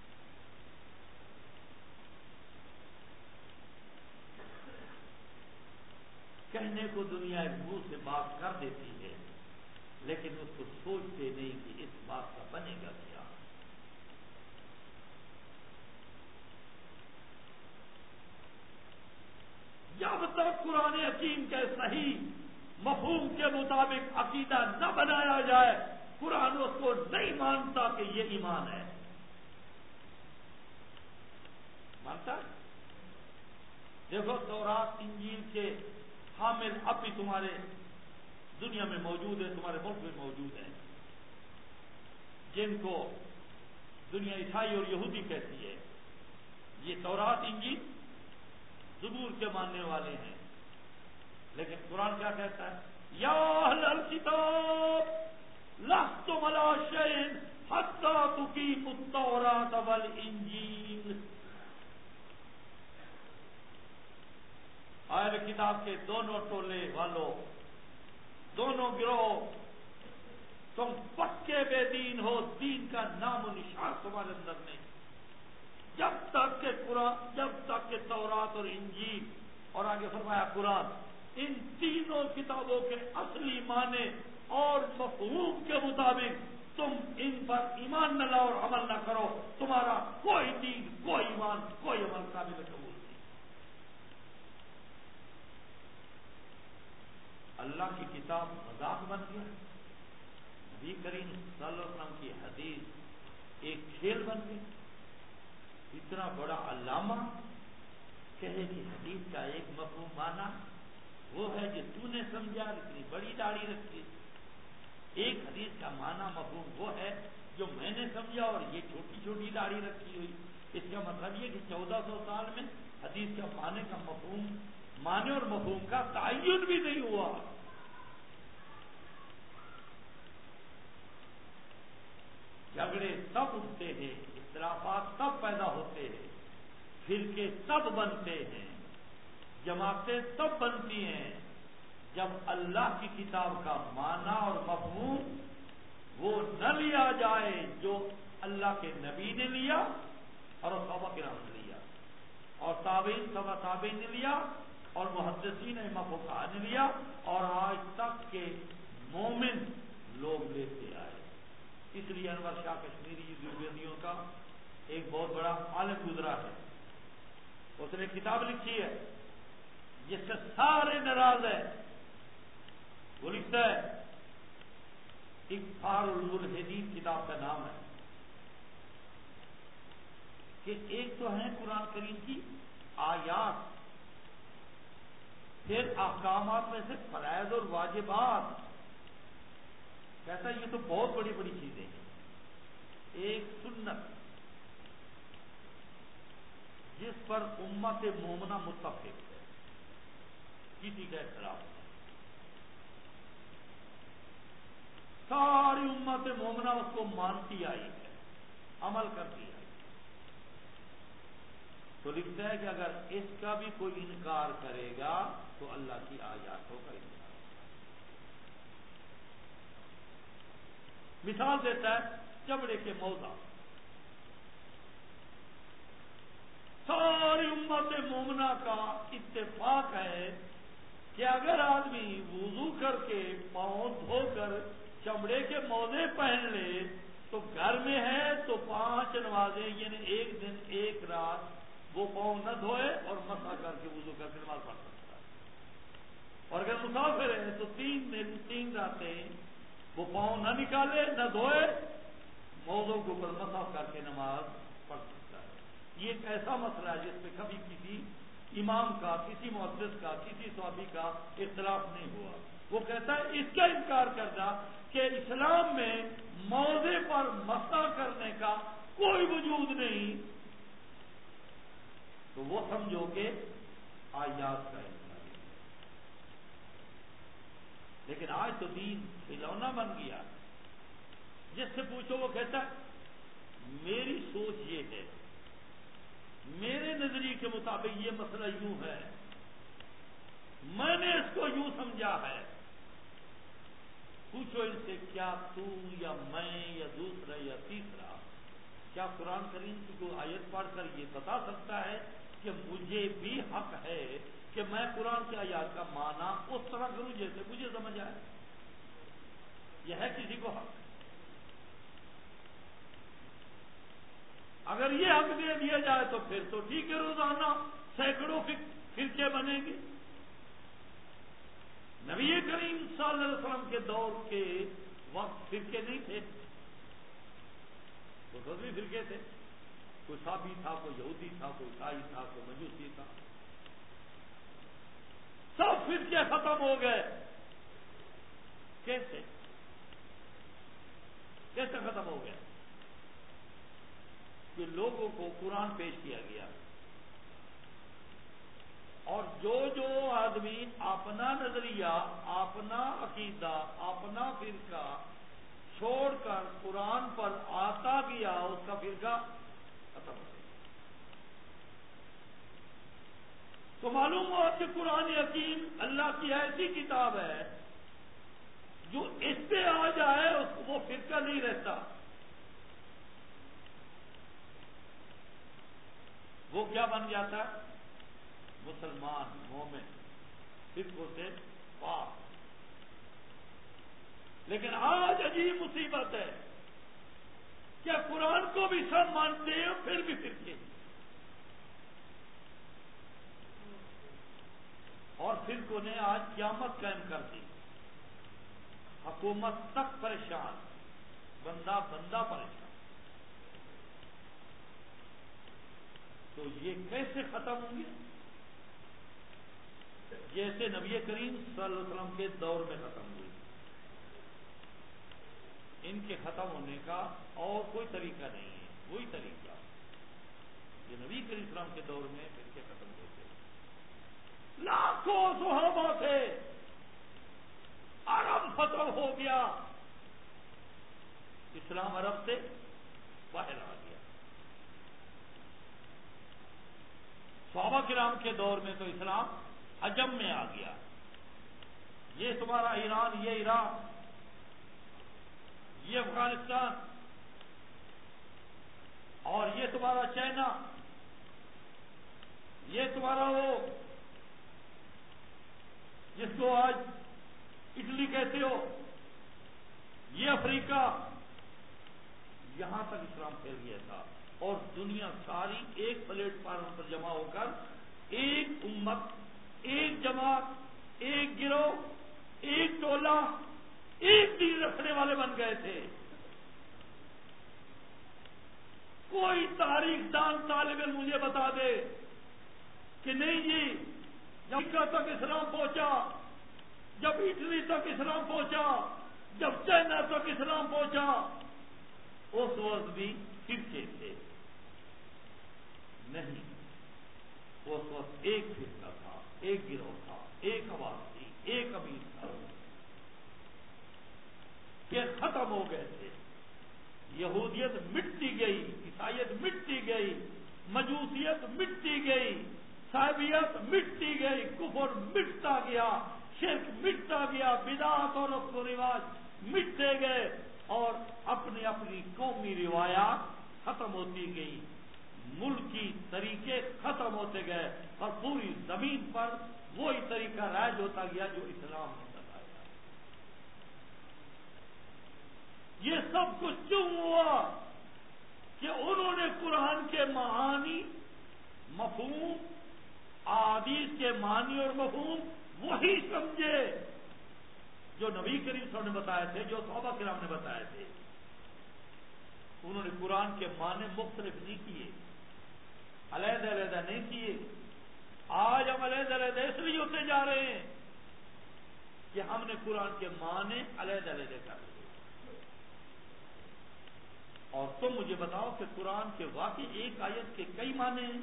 کہنے کو دنیا ایک منہ سے بات کر دیتی ہے لیکن اس کو سوچتے نہیں کہ اس بات کا بنے گا کیا. جب تک قرآن حکیم کے صحیح مفہوم کے مطابق عقیدہ نہ بنایا جائے قرآن اس کو نہیں مانتا کہ یہ ایمان ہے. مانتا؟ دیکھو تورات انجیل کے حامل اب بھی تمہارے دنیا میں موجود ہے، تمہارے ملک میں موجود ہے، جن کو دنیا عیسائی اور یہودی کہتی ہے. یہ تورات انجیل زبور کے ماننے والے ہیں، لیکن قرآن کیا کہتا ہے؟ یا اہل الکتاب لستم علی شیء حتی تقیموا التوراۃ والانجیل. اہل کتاب کے دونوں ٹولے والوں، دونوں گروہ، تم پکے بے دین ہو، دین کا نام و نشان تمہارے اندر نہیں جب تک کہ قرآن، جب تک کہ تورات اور انجیل اور آگے فرمایا قرآن، ان تینوں کتابوں کے اصلی معنی اور مفہوم کے مطابق تم ان پر ایمان نہ لاؤ اور عمل نہ کرو، تمہارا کوئی دین، کوئی ایمان، کوئی عمل قابل قبول. اللہ کی کتاب مذاق بن گیا، نبی کریم صلی اللہ علیہ وسلم کی حدیث ایک کھیل بن گئی. اتنا بڑا علامہ کہے کہ حدیث کا ایک مفہوم مانا وہ ہے کہ تو نے سمجھا، اتنی بڑی داڑھی رکھی، ایک حدیث کا معنی مفہوم وہ ہے جو میں نے سمجھا، اور یہ چھوٹی چھوٹی داڑھی رکھی ہوئی، اس کا مطلب یہ کہ چودہ سو سال میں حدیث کا معنی کا مفہوم معنی اور مفہوم کا تعین بھی نہیں ہوا۔ جھگڑے سب اٹھتے ہیں، اختلافات سب پیدا ہوتے ہیں، فرقے سب بنتے ہیں، جماعتیں سب بنتی ہیں، جب اللہ کی کتاب کا معنی اور مفہوم وہ نہ لیا جائے جو اللہ کے نبی نے لیا اور صحابہ کرام نے لیا، اور تابعین تبع تابعین نے لیا، اور محدثین ائمہ فقہا نے لیا، اور آج تک کے مومن لوگ لیتے آئے۔ اس لیے انور شاہ کشمیری دیوبندیوں کا ایک بہت بڑا عالم گزرا ہے، اس نے کتاب لکھی ہے جس سے سارے ناراض ہیں۔ وہ لکھتا ہے، اکفار الملحدین کتاب کا نام ہے، کہ ایک تو ہے قرآن کریم کی آیات، پھر احکامات میں سے فرائض اور واجبات، کہتا ہے یہ تو بہت بڑی بڑی چیزیں ہیں۔ ایک سنت جس پر امت مومنہ متفق ہے، کسی کا اختلاف نہیں، ساری امت مومنہ اس کو مانتی آئی ہے، عمل کرتی ہے، تو لکھتا ہے کہ اگر اس کا بھی کوئی انکار کرے گا تو اللہ کی آیاتوں کا انکار۔ مثال دیتا ہے چمڑے کے موضع، ساری امت مومنہ کا اتفاق ہے کہ اگر آدمی وضو کر کے پاؤں دھو کر چمڑے کے موزے پہن لے تو گھر میں ہے تو پانچ نمازیں، یعنی ایک دن ایک رات وہ پاؤں نہ دھوئے اور مسح کر کے وضو کر کے نماز پڑھ سکتا ہے، اور اگر مسافر ہے تو تین دن تین راتیں وہ پاؤں نہ نکالے نہ دھوئے، موضوع کے اوپر مسح کر کے نماز پڑھ سکتا ہے۔ یہ ایک ایسا مسئلہ ہے جس پہ کبھی کسی امام کا، کسی محدث کا، کسی صحابی کا اختلاف نہیں ہوا۔ وہ کہتا ہے اس کا انکار کرنا کہ اسلام میں موضع پر مسح کرنے کا کوئی وجود نہیں، تو وہ سمجھو کہ آیات کا انکار ہے۔ لیکن آج تو دین کھلونا بن گیا، جس سے پوچھو وہ کہتا ہے میری سوچ یہ ہے، میرے نظریے کے مطابق یہ مسئلہ یوں ہے، میں نے اس کو یوں سمجھا ہے۔ پوچھو ان سے کیا تو یا میں یا دوسرا یا تیسرا کیا قرآن کریم کی کوئی آیت پڑھ کر یہ بتا سکتا ہے کہ مجھے بھی حق ہے کہ میں قرآن کی آیات کا معنی اس طرح کروں جیسے مجھے سمجھ آئے؟ یہ ہے کسی کو حق؟ اگر یہ حق دے دیا جائے تو پھر تو ٹھیک ہے، روزانہ سینکڑوں فرقے بنیں گے۔ نبی کریم صلی اللہ علیہ وسلم کے دور کے وقت فرقے نہیں تھے، تو دوسری فرقے تھے، کوئی صابی تھا، کوئی یہودی تھا، کوئی عیسائی تھا، کوئی مجوسی تھا، سب فرقے ختم ہو گئے۔ کیسے کیسے ختم ہو گئے؟ کہ لوگوں کو قرآن پیش کیا گیا، اور جو جو آدمی اپنا نظریہ، اپنا عقیدہ، اپنا فرقہ چھوڑ کر قرآن پر آتا گیا، اس کا فرقہ ختم ہو گیا۔ تو معلوم ہوا کہ قرآن حکیم اللہ کی ایسی کتاب ہے جو اس پہ آ جائے اس وہ فرقہ نہیں رہتا، وہ کیا بن جاتا ہے؟ مسلمان مومن، فرقوں سے پاک۔ لیکن آج عجیب مصیبت ہے کہ قرآن کو بھی سب مانتے ہیں پھر بھی فرقے، اور فرقوں نے آج قیامت قائم کر دی، حکومت تک پریشان، بندہ بندہ پریشان۔ تو یہ کیسے ختم ہوں گے؟ جیسے نبی کریم صلی اللہ علیہ وسلم کے دور میں ختم ہوئی۔ ان کے ختم ہونے کا اور کوئی طریقہ نہیں ہے، وہی طریقہ یہ نبی کریم اسلام کے دور میں ان کے ختم ہوتے، لاکھوں صحابہ تھے، عرب فتح ہو گیا، اسلام عرب سے باہر آ گیا۔ صحابہ کرام کے دور میں تو اسلام حجم میں آ گیا، یہ تمہارا ایران، یہ عراق، یہ افغانستان اور یہ تمہارا چائنا، یہ تمہارا وہ جس کو آج اٹلی کہتے ہو، یہ افریقہ، یہاں تک اسلام پھیل گیا تھا، اور دنیا ساری ایک پلیٹ فارم پر جمع ہو کر ایک امت، ایک جماعت، ایک گروہ، ایک ٹولہ، ایک دین رکھنے والے بن گئے تھے۔ کوئی تاریخ دان طالب علم مجھے بتا دے کہ نہیں جی جب امریکہ تک اسلام پہنچا، جب اٹلی تک اسلام پہنچا، جب چائنا تک اسلام پہنچا، اس وقت بھی فرقے تھے، نہیں، اس وقت ایک فرقہ تھا، ایک گروہ تھا، ایک آواز تھی، ایک امیر تھا، یہ ختم ہو گئے تھے۔ یہودیت مٹتی گئی، عیسائیت مٹتی گئی، مجوسیت مٹتی گئی، صابئیت مٹتی گئی، کفر مٹتا گیا، شرک مٹتا گیا، بدعت اور رسم و رواج مٹتے گئے، اور اپنی اپنی قومی روایات ختم ہوتی گئی، ملکی طریقے ختم ہوتے گئے، اور پوری زمین پر وہی طریقہ رائج ہوتا گیا جو اسلام نے بتایا۔ یہ سب کچھ کیوں ہوا؟ کہ انہوں نے قرآن کے معانی، مفہوم، احادیث کے معنی اور مفہوم وہی سمجھے جو نبی کریم صلی اللہ علیہ وسلم نے بتائے تھے، جو صحابہ کرام نے بتائے تھے۔ انہوں نے قرآن کے معنی مختلف نہیں کیے، علیحدہ علیحدہ نہیں کیے۔ آج ہم علیحدہ علیحدہ اس لیے ہوتے جا رہے ہیں کہ ہم نے قرآن کے معنی علیحدہ علیحدہ کر دیے۔ اور تم مجھے بتاؤ کہ قرآن کے واقعی ایک آیت کے کئی معنی ہیں،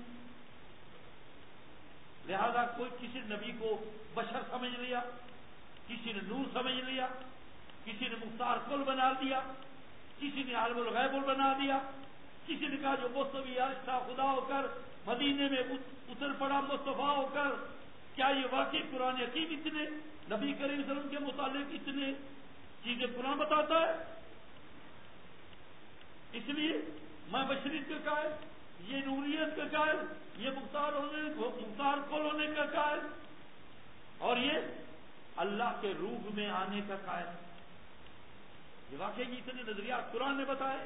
لہذا کوئی کسی نبی کو بشر سمجھ لیا، کسی نے نور سمجھ لیا، کسی نے مختار کل بنا دیا، کسی نے عالم الغیب بنا دیا، کسی نے کہا جو مصطفی عرش تھا خدا ہو کر مدینے میں اتر پڑا مصطفیٰ ہو کر۔ کیا یہ واقعی قرآن حکیم اتنے نبی کریم صلی اللہ علیہ وسلم کے متعلق اتنے چیزیں قرآن بتاتا ہے؟ اس لیے میں بشریت کا قائل، یہ نوریت کا قائل، یہ مختار ہونے مختار کل ہونے کا قائل، اور یہ اللہ کے روح میں آنے کا قائل۔ یہ واقعی اتنے نظریات قرآن نے بتائے۔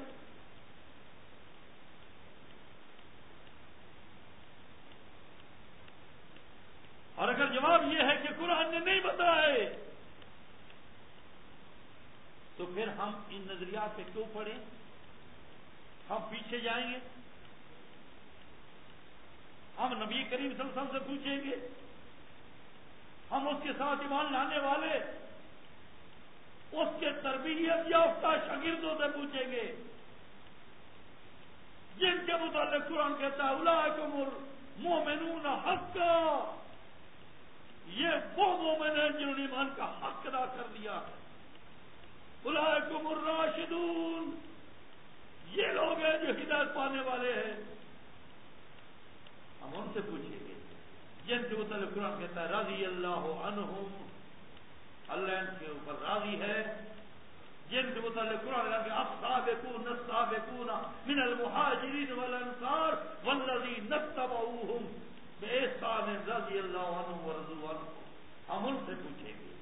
اور اگر جواب یہ ہے کہ قرآن نے نہیں بتائے تو پھر ہم ان نظریات سے کیوں پڑھیں؟ ہم پیچھے جائیں گے، ہم نبی کریم صلی اللہ علیہ وسلم سے پوچھیں گے، ہم اس کے ساتھ ایمان لانے والے اس کے تربیت یافتہ شاگردوں سے پوچھیں گے جن کے متعلق قرآن کہتا ہے اولئک المؤمنون حقا، یہ وہ مومن ہیں جنہوں نے ایمان کا حق ادا کر دیا ہے، اولئک الراشدون، یہ لوگ ہیں جو ہدایت پانے والے ہیں۔ ہم ان سے پوچھیں گے جن کے متعلق قرآن کہتا ہے رضی اللہ عنہم، اللہ ان کے اوپر راضی ہے، جن کے متعلق قرآن کہتا ہے السابقون السابقون من المہاجرین والانصار والذین اتبعوہم بإحسان رضی اللہ عنہم ورضوا عنہ۔ ہم ان سے پوچھیں گے۔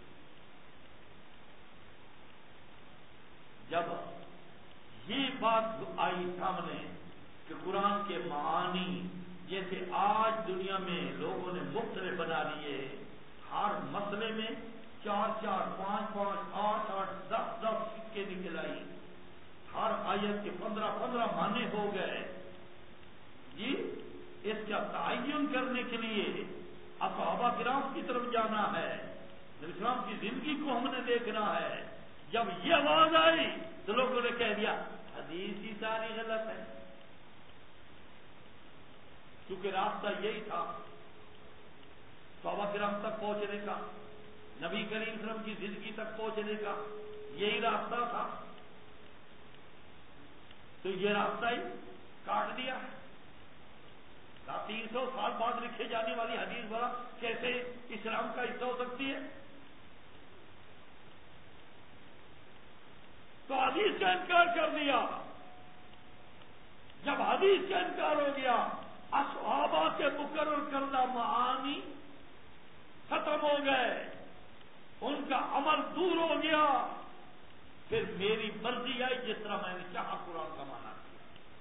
جب یہ بات آئی سامنے کہ قرآن کے معانی جیسے آج دنیا میں لوگوں نے مختلف بنا لیے، ہر مسئلے میں چار چار پانچ پانچ آٹھ آٹھ دس دس سکے نکل آئی، ہر آیت کے پندرہ پندرہ معنی ہو گئے، جی اس کا تعین کرنے کے لیے صحابہ کرام کی طرف جانا ہے، نبی اسلام کی زندگی کو ہم نے دیکھنا ہے، جب یہ آواز آئی تو لوگوں نے کہہ دیا حدیث ہی ساری غلط ہے، کیونکہ راستہ یہی تھا صحابہ کرام تک پہنچنے کا، نبی کریم صلی اللہ علیہ وسلم کی زندگی تک پہنچنے کا یہی راستہ تھا، تو یہ راستہ ہی کاٹ دیا۔ تین سو سال بعد لکھے جانے والی حدیث بڑا کیسے اسلام کا حصہ ہو سکتی ہے؟ تو حدیث کا انکار کر دیا۔ جب حدیث کا انکار ہو گیا، اصحابہ کے مقرر کردہ معانی ختم ہو گئے، ان کا عمل دور ہو گیا، پھر میری مرضی آئی جس طرح میں نے چاہا قرآن کا معنی کیا۔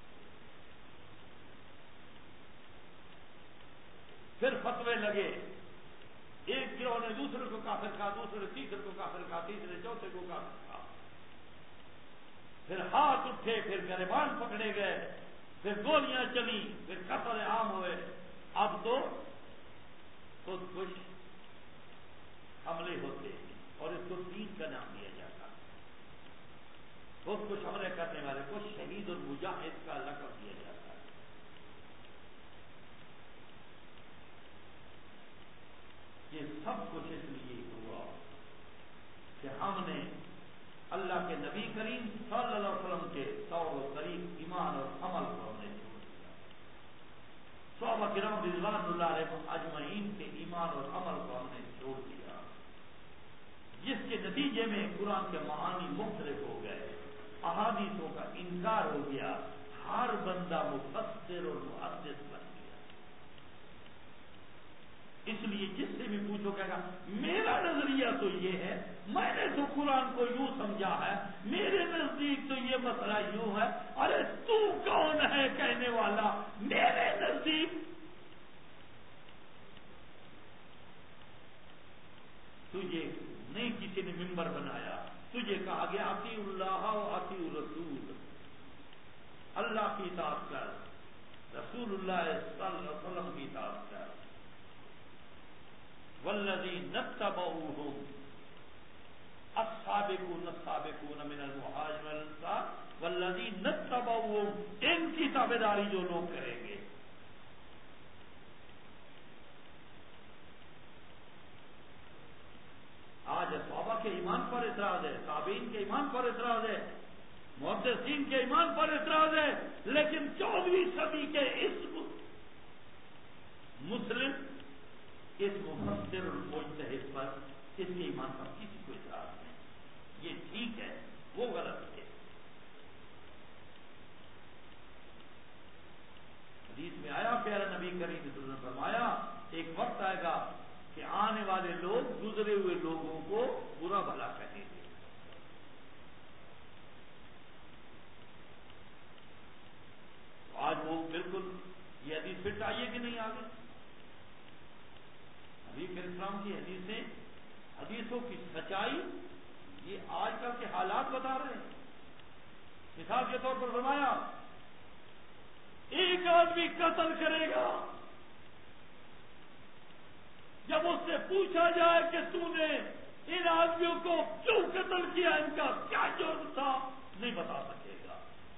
پھر فتوے لگے، ایک گروہ نے دوسرے کو کافر کہا، دوسرے تیسرے کو کافر کہا، تیسرے چوتھے کو کافر کہا، پھر ہاتھ اٹھے، پھر گریبان پکڑے گئے، پھر گولیاں چلی، پھر قتل عام ہوئے۔ اب تو خود کش حملے ہوتے ہیں اور اس کو دین کا نام دیا جاتا ہے۔ خود کش حملے کرنے والے کو شہید اور مجاہد کا لقب دیا جاتا ہے۔ یہ سب کچھ اس لیے ہوا کہ ہم نے اللہ کے نبی کریم صلی اللہ علیہ وسلم کے طور و طریق، ایمان اور عمل کو ہم نے چھوڑ دیا۔ صحابہ کرام رضوان اللہ علیہ اجمعین کے ایمان اور عمل کو ہم نے چھوڑ دیا، جس کے نتیجے میں قرآن کے معانی مختلف ہو گئے، احادیثوں کا انکار ہو گیا، ہر بندہ مفسر اور محدث بن گیا۔ اس لیے جس سے بھی پوچھو کہے گا میرا نظریہ تو یہ ہے، میں نے تو قرآن کو یوں سمجھا ہے، میرے نزدیک تو یہ مسئلہ یوں ہے۔ ارے تو کون ہے کہنے والا؟ میرے نزدیک تجھے نہیں کسی نے ممبر بنایا، تجھے کہا گیا اطیعوا اللہ و اطیعوا الرسول، اللہ کی اطاعت کر، رسول اللہ صلی اللہ علیہ وسلم کی اطاعت کر۔ والذین اتبعوہم السابقون السابقون من المہاجرین والانصار والذین اتبعوہم، ان کی تابعداری جو لوگ کریں گے۔ آج صحابہ کے ایمان پر اعتراض ہے، تابعین کے ایمان پر اعتراض ہے، محدثین کے ایمان پر اعتراض ہے، لیکن چودہویں صدی کے اس مسلم، اس مفسر اور مجتہد پر، اس کے ایمان پر کسی کو اعتراض نہیں۔ یہ ٹھیک ہے، وہ غلط ہے۔ حدیث میں آیا، پیارا نبی کریم صلی اللہ علیہ وسلم نے فرمایا ایک وقت آئے گا کہ آنے والے لوگ گزرے ہوئے لوگوں کو برا بھلا کہیں گے۔ آج وہ بالکل یہ حدیث پھر آئیے کہ نہیں آگے؟ نبی کریم اسلام کی حدیثیں، حدیثوں کی سچائی یہ آج کل کے حالات بتا رہے ہیں۔ مثال کے طور پر فرمایا ایک آدمی قتل کرے گا، جب اس سے پوچھا جائے کہ تو نے ان آدمیوں کو کیوں قتل کیا، ان کا کیا جرم تھا، نہیں بتا سکے گا۔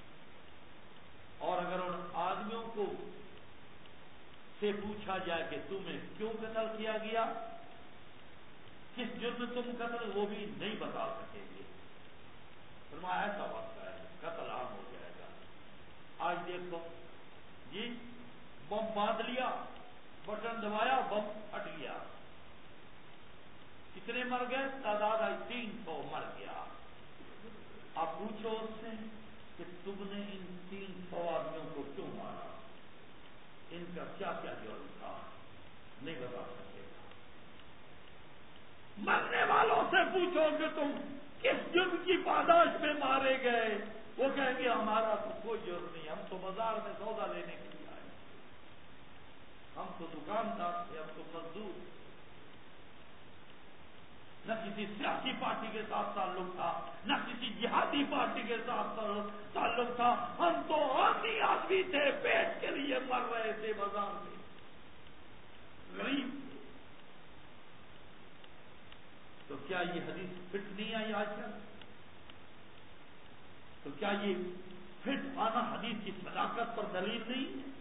اور اگر ان آدمیوں کو سے پوچھا جائے کہ تمہیں کیوں قتل کیا گیا، کس جرم تم قتل، وہ بھی نہیں بتا سکیں گے۔ فرمایا ایسا وقت ہے قتل عام ہو جائے گا۔ آج دیکھو جی، بم باندھ لیا، بٹن دبایا، بم پھٹ گیا، کتنے مر گئے؟ تعداد آئی تین سو مر گیا۔ اب پوچھو اس سے کہ تم نے ان تین سو آدمیوں کو کیوں مارا، ان کا کیا کیا جرم تھا، نہیں بتا سکے گا۔ مرنے والوں سے پوچھو کہ تم کس جرم کی پاداش میں مارے گئے، وہ کہیں گے ہمارا تو کوئی جرم نہیں، ہم تو بازار میں سودا لینے کے لیے آئے، ہم تو دکاندار تھے، ہم تو مزدور، نہ کسی سیاسی پارٹی کے ساتھ تعلق تھا، نہ کسی جہادی پارٹی کے ساتھ تعلق تھا، ہم تو عادی آدمی تھے، پیٹ کے لیے مر رہے تھے بازار میں، غریب تھے۔ تو کیا یہ حدیث فٹ نہیں آئی آج کل؟ تو کیا یہ فٹ آنا حدیث کی صداقت پر دلیل نہیں ہے؟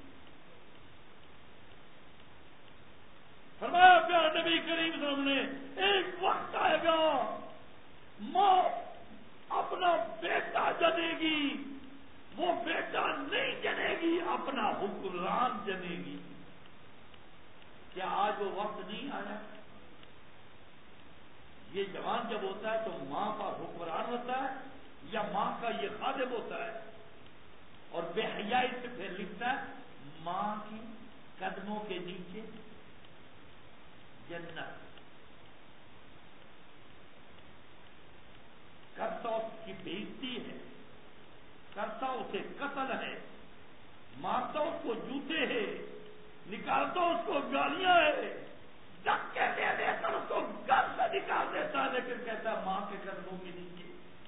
فرمایا پیارے نبی کریم صلی اللہ علیہ وسلم نے ایک وقت آئے گا ماں اپنا بیٹا جنے گی، وہ بیٹا نہیں جنے گی، اپنا حکمران جنے گی۔ کیا آج وہ وقت نہیں آیا؟ یہ جوان جب ہوتا ہے تو ماں کا حکمران ہوتا ہے یا ماں کا یہ خادم ہوتا ہے؟ اور بے حیائی سے پھر لکھتا ہے ماں کی قدموں کے نیچے جنت، کرتا اس کی بےعزتی ہے، کرتا اسے قتل ہے، مارتا اس کو جوتے ہے، نکالتا اس کو گالیاں ہے، دھکے دے دے کر اس کو گھر سے نکال دیتا ہے، لیکن کہتا ہے ماں کے قدموں کے نیچے۔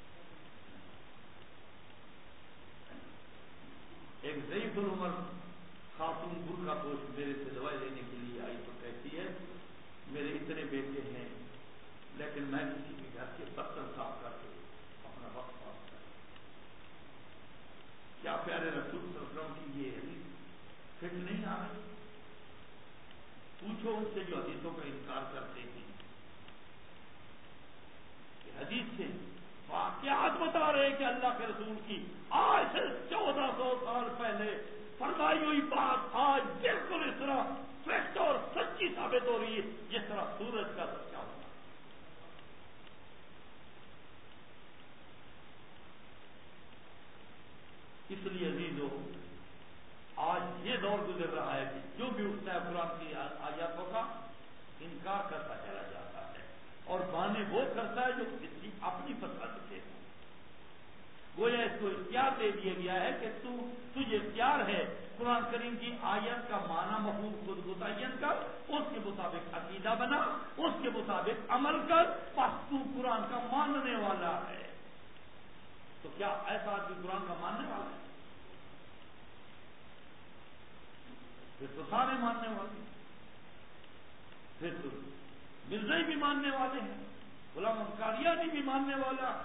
ایک ضعیف العمر خاتون برقع پوش میرے سے دوائی لینے کے لیے آئی تو کہتی ہے میرے اتنے بیٹے ہیں لیکن میں کسی کے گھر کے برتن صاف کر کے اپنا وقت پاس کرتا۔ کیا پیارے رسول صلی اللہ علیہ وسلم کی یہ حدیث فٹ نہیں آ رہی؟ پوچھو ان سے جو حدیثوں کا انکار کرتے ہیں کہ حدیث سے واقعات بتا رہے کہ اللہ کے رسول کی آج سے چودہ سو سال پہلے فرمائی ہوئی بات آج بالکل اس طرح فٹ اور سچی ثابت ہو رہی ہے جس طرح سورج کا سچا ہونا۔ اس لیے عزیزو آج یہ دور گزر رہا ہے کہ جو بھی اٹھتا ہے قرآن کی آیاتوں کا انکار کرتا چلا جاتا ہے اور بہانے وہ کرتا ہے جو اس کی اپنی پسند سے ہو۔ گویا اس کو اختیار دے دیا گیا ہے کہ تو تجھے اختیار ہے قرآن کریم کی آیت کا معنی مفہوم خود متعین کر، اس کے مطابق عقیدہ بنا، اس کے مطابق عمل کر، بس تو قرآن کا ماننے والا ہے۔ تو کیا ایسا آدمی قرآن کا ماننے والا ہے؟ پھر تو سارے ماننے والے، پھر تو مرزائی بھی ماننے والے ہیں، غلام قادیانی بھی ماننے والا ہے۔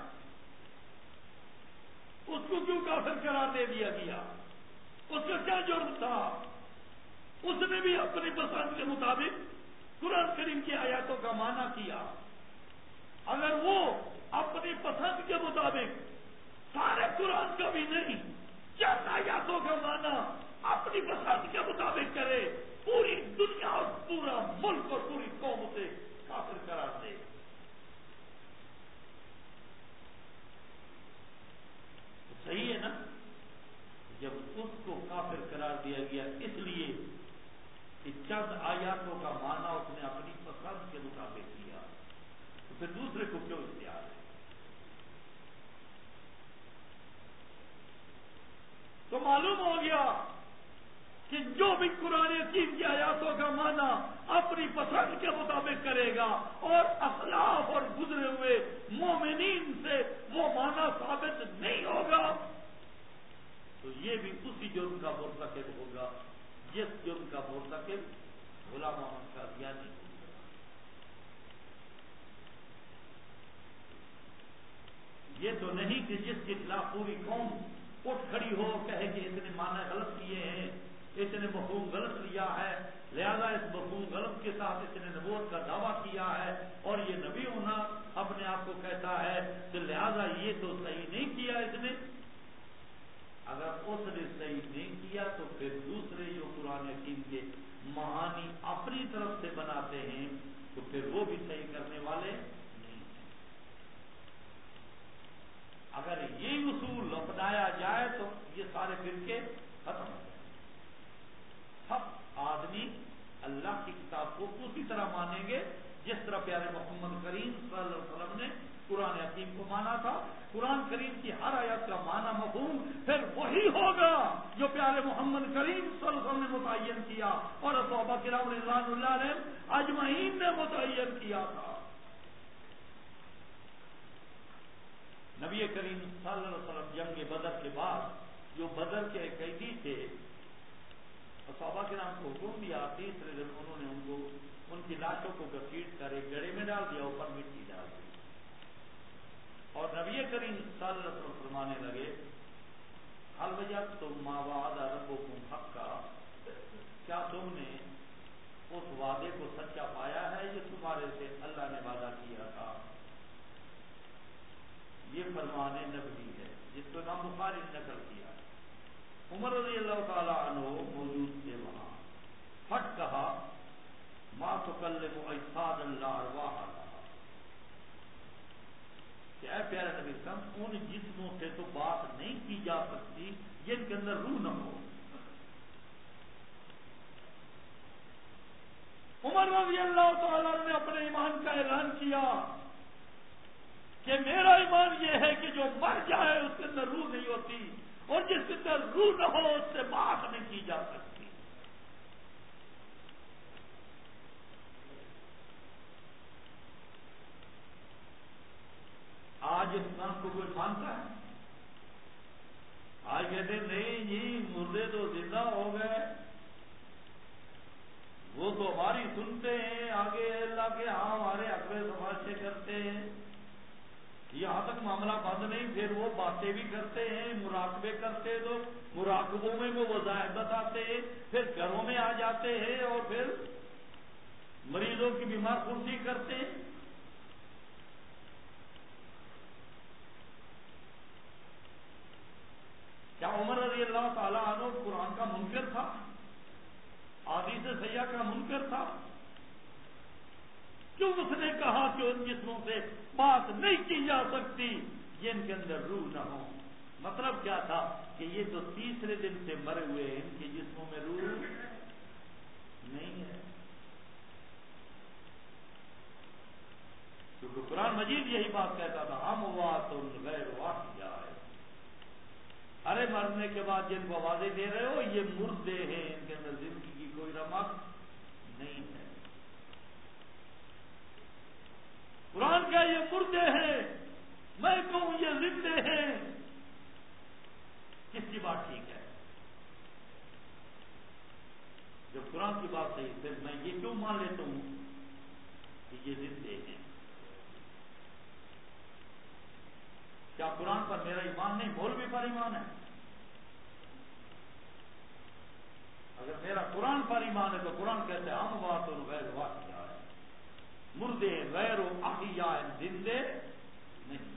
اس کو کیوں کافر قرار دے دیا گیا؟ اس کا کیا جرم تھا؟ اس نے بھی اپنی پسند کے مطابق قرآن کریم کی آیاتوں کا معنی کیا۔ اگر وہ اپنی پسند کے مطابق سارے قرآن کا بھی نہیں چند آیاتوں کا معنی اپنی پسند کے مطابق کرے، پوری دنیا اور پورا ملک اور پوری قوم سے کافر قرار دے۔ صحیح ہے نا؟ جب اس کو کافر قرار دیا گیا اس لیے کہ چند آیاتوں کا معنی اس نے اپنی پسند کے مطابق کیا، تو پھر دوسرے کو کیوں اختیار ہے؟ تو معلوم ہو گیا کہ جو بھی قرآن حکیم کی آیاتوں کا معنی اپنی پسند کے مطابق کرے گا اور اسلاف اور گزرے ہوئے مومنین سے وہ معنی ثابت نہیں ہوگا تو یہ بھی اسی جرم کا مرتکب ہوگا جس جرم کا مرتکب غلام محمد قادیانی ہوگا۔ یہ تو نہیں کہ جس کے خلاف پوری قوم اٹھ کھڑی ہو کہے کہ اس نے معنی غلط کیے ہیں، اس نے مفہوم غلط لیا ہے، لہذا اس مفہوم غلط کے ساتھ اس نے نبوت کا دعویٰ کیا ہے اور یہ نبی ہونا اپنے آپ کو کہتا ہے تو لہذا یہ تو صحیح نہیں کیا اس نے۔ اگر اس نے صحیح نہیں کیا تو پھر دوسرے جو قرآن حکیم کے معانی اپنی طرف سے بناتے ہیں تو پھر وہ بھی صحیح کرنے والے نہیں ہیں۔ اگر یہ اصول اپنایا جائے تو یہ سارے فرقے ختم ہو جائیں۔ سب آدمی اللہ کی کتاب کو اسی طرح مانیں گے جس طرح پیارے محمد کریم صلی اللہ علیہ وسلم نے قرآن حکیم کو مانا تھا۔ قرآن کریم کی ہر آیت کا معنی مفہوم پھر وہی ہوگا جو پیارے محمد کریم صلی اللہ علیہ وسلم نے متعین کیا اور صحابہ کرام رضوان اللہ علیہم اجمعین نے متعین کیا تھا۔ نبی کریم صلی اللہ علیہ وسلم جنگ بدر کے بعد جو بدر کے قیدی تھے صحابہ کرام کو حکم دیا، تیسرے دن انہوں نے ان کو ان کی لاشوں کو گھسیٹ کر ایک گڑھے میں ڈال دیا، اوپر مٹی ڈال دی اور نبی کریم صلی اللہ علیہ وسلم فرمانے لگے حل وجدتم ما وعد ربکم حقا، کیا تم نے اس وعدے کو سچا پایا ہے جو تمہارے سے اللہ نے وعدہ کیا تھا؟ یہ فرمان نبوی ہے جس کو امام بخاری نے نقل کیا۔ عمر رضی اللہ تعالی عنہ موجود تھے وہاں، پھٹ کہا ما تکلم اجساد اللہ ارواح اللہ، کہ اے پیارے نبی صلی اللہ علیہ وسلم، ان جسموں سے تو بات نہیں کی جا سکتی جن کے اندر روح نہ ہو۔ عمر رضی اللہ تعالیٰ نے اپنے ایمان کا اعلان کیا کہ میرا ایمان یہ ہے کہ جو مر جائے اس کے اندر روح نہیں ہوتی، اور جس کے اندر روح نہ ہو اس سے بات نہیں کی جا سکتی۔ آج اس بات کو کوئی مانتا ہے؟ آج کہتے ہیں نہیں جی مردے تو زندہ ہو گئے، وہ تو ہماری سنتے ہیں، آگے اللہ کے ہاں ہمارے حق میں تماشے کرتے ہیں، یہاں تک معاملہ بند نہیں، پھر وہ باتیں بھی کرتے ہیں، مراقبے کرتے تو مراقبوں میں وہ وظائف بتاتے ہیں، پھر گھروں میں آ جاتے ہیں اور پھر مریضوں کی بیمار پرسی کرتے ہیں۔ کیا عمر رضی اللہ تعالیٰ عنہ قرآن کا منکر تھا؟ حدیث سیاح کا منکر تھا؟ کیوں اس نے کہا کہ ان جسموں سے بات نہیں کی جا سکتی جن کے اندر روح نہ ہو؟ مطلب کیا تھا کہ یہ تو تیسرے دن سے مرے ہوئے ہیں، ان کے جسموں میں روح نہیں ہے، کیونکہ قرآن مجید یہی بات کہتا تھا اموات غیر واحیہ ہے، ارے مرنے کے بعد جن کو آوازیں دے رہے ہو یہ مردے ہیں، ان کے اندر زندگی کی کوئی رمق نہیں ہے۔ قرآن کا یہ مردے ہیں، میں کہوں یہ زندے ہیں، کس کی بات ٹھیک ہے؟ جب قرآن کی بات صحیح پھر میں یہ کیوں مان لیتا ہوں کہ یہ زندے ہیں؟ کیا قرآن پر میرا ایمان نہیں، مولوی پر ایمان ہے؟ اگر میرا قرآن پر ایمان ہے تو قرآن کہتے ہیں اموات غیر واحیہ ہے، مردے غیر احیاء، زندے نہیں۔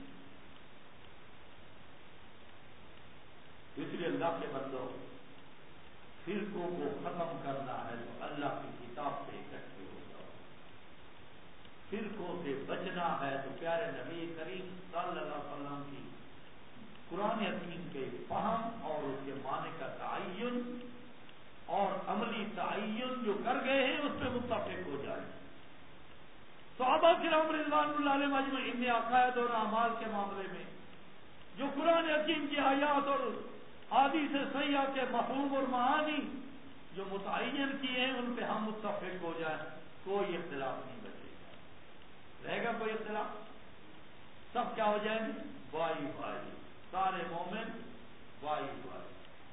اس لیے اللہ کے بندو، فرقوں کو ختم کرنا ہے تو اللہ کی کتاب سے اکٹھے ہو جاؤ، فرقوں سے بچنا ہے تو پیارے نبی کریم صلی اللہ علیہ وسلم کی قرآن حکیم کے فہم اور اس کے معنی کا تعین اور عملی تعین جو کر گئے ہیں اس پہ متفق ہو جائے۔ صحابہ کرام رضوان اللہ علیہ مجمعین نے عقائد اور اعمال کے معاملے میں جو قرآن حکیم کی آیات اور حدیث صحیحہ کے مفہوم اور معانی جو متعین کیے ہیں ان پہ ہم متفق ہو جائیں، کوئی اختلاف نہیں بچے گا۔ رہے گا کوئی اختلاف؟ سب کیا ہو جائیں گے؟ بھائی بھائی، سارے مومن بھائی بھائی،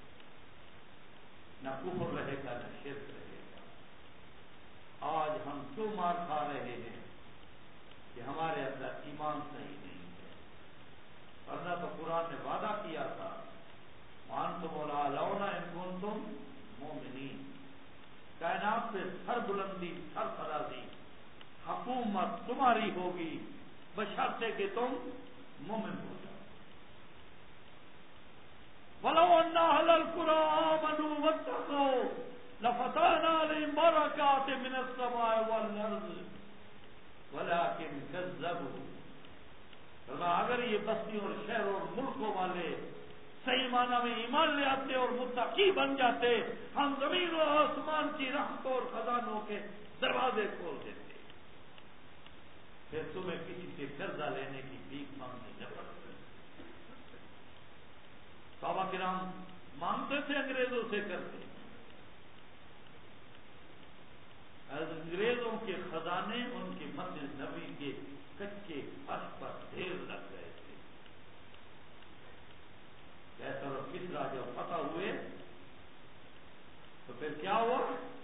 نہ کفر رہے گا نہ شرک رہے گا۔ آج ہم کیوں مار کھا رہے ہیں کہ ہمارے اندر ایمان صحیح نہیں ہے، ورنہ تو قرآن نے وعدہ کیا تھا وَأَنْتُمُ الْأَعْلَوْنَ إِن كُنتُم مُؤْمِنِينَ، کائنات پہ سر بلندی، سر فرازی، حکومت تمہاری ہوگی بشرطے کہ تم مومن ہو جاؤ۔ وَلَوْ أَنَّ أَهْلَ الْقُرَىٰ آمَنُوا وَاتَّقَوْا لَفَتَحْنَا عَلَيْهِم بَرَكَاتٍ مِّنَ السَّمَاءِ وَالْأَرْضِ وَلَٰكِن كَذَّبُوا، فرمایا اگر یہ بستی اور شہر اور ملکوں والے صحیح معنی میں ایمان لے آتے اور متقی بن جاتے، ہم زمین و آسمان کی رحمت اور خزانوں کے دروازے کھول دیتے، پھر تمہیں کسی سے قرضہ لینے کی بھیک مانگنی نہ پڑتی۔ صحابہ کرام مانگتے تھے، انگریزوں سے کرتے، انگریزوں کے خزانے ان کے مسجد نبی کے کچے فرش پر ڈھیر لگ گئے تھے۔ کیسر اور کسرا جب فتح ہوئے تو پھر کیا ہوا؟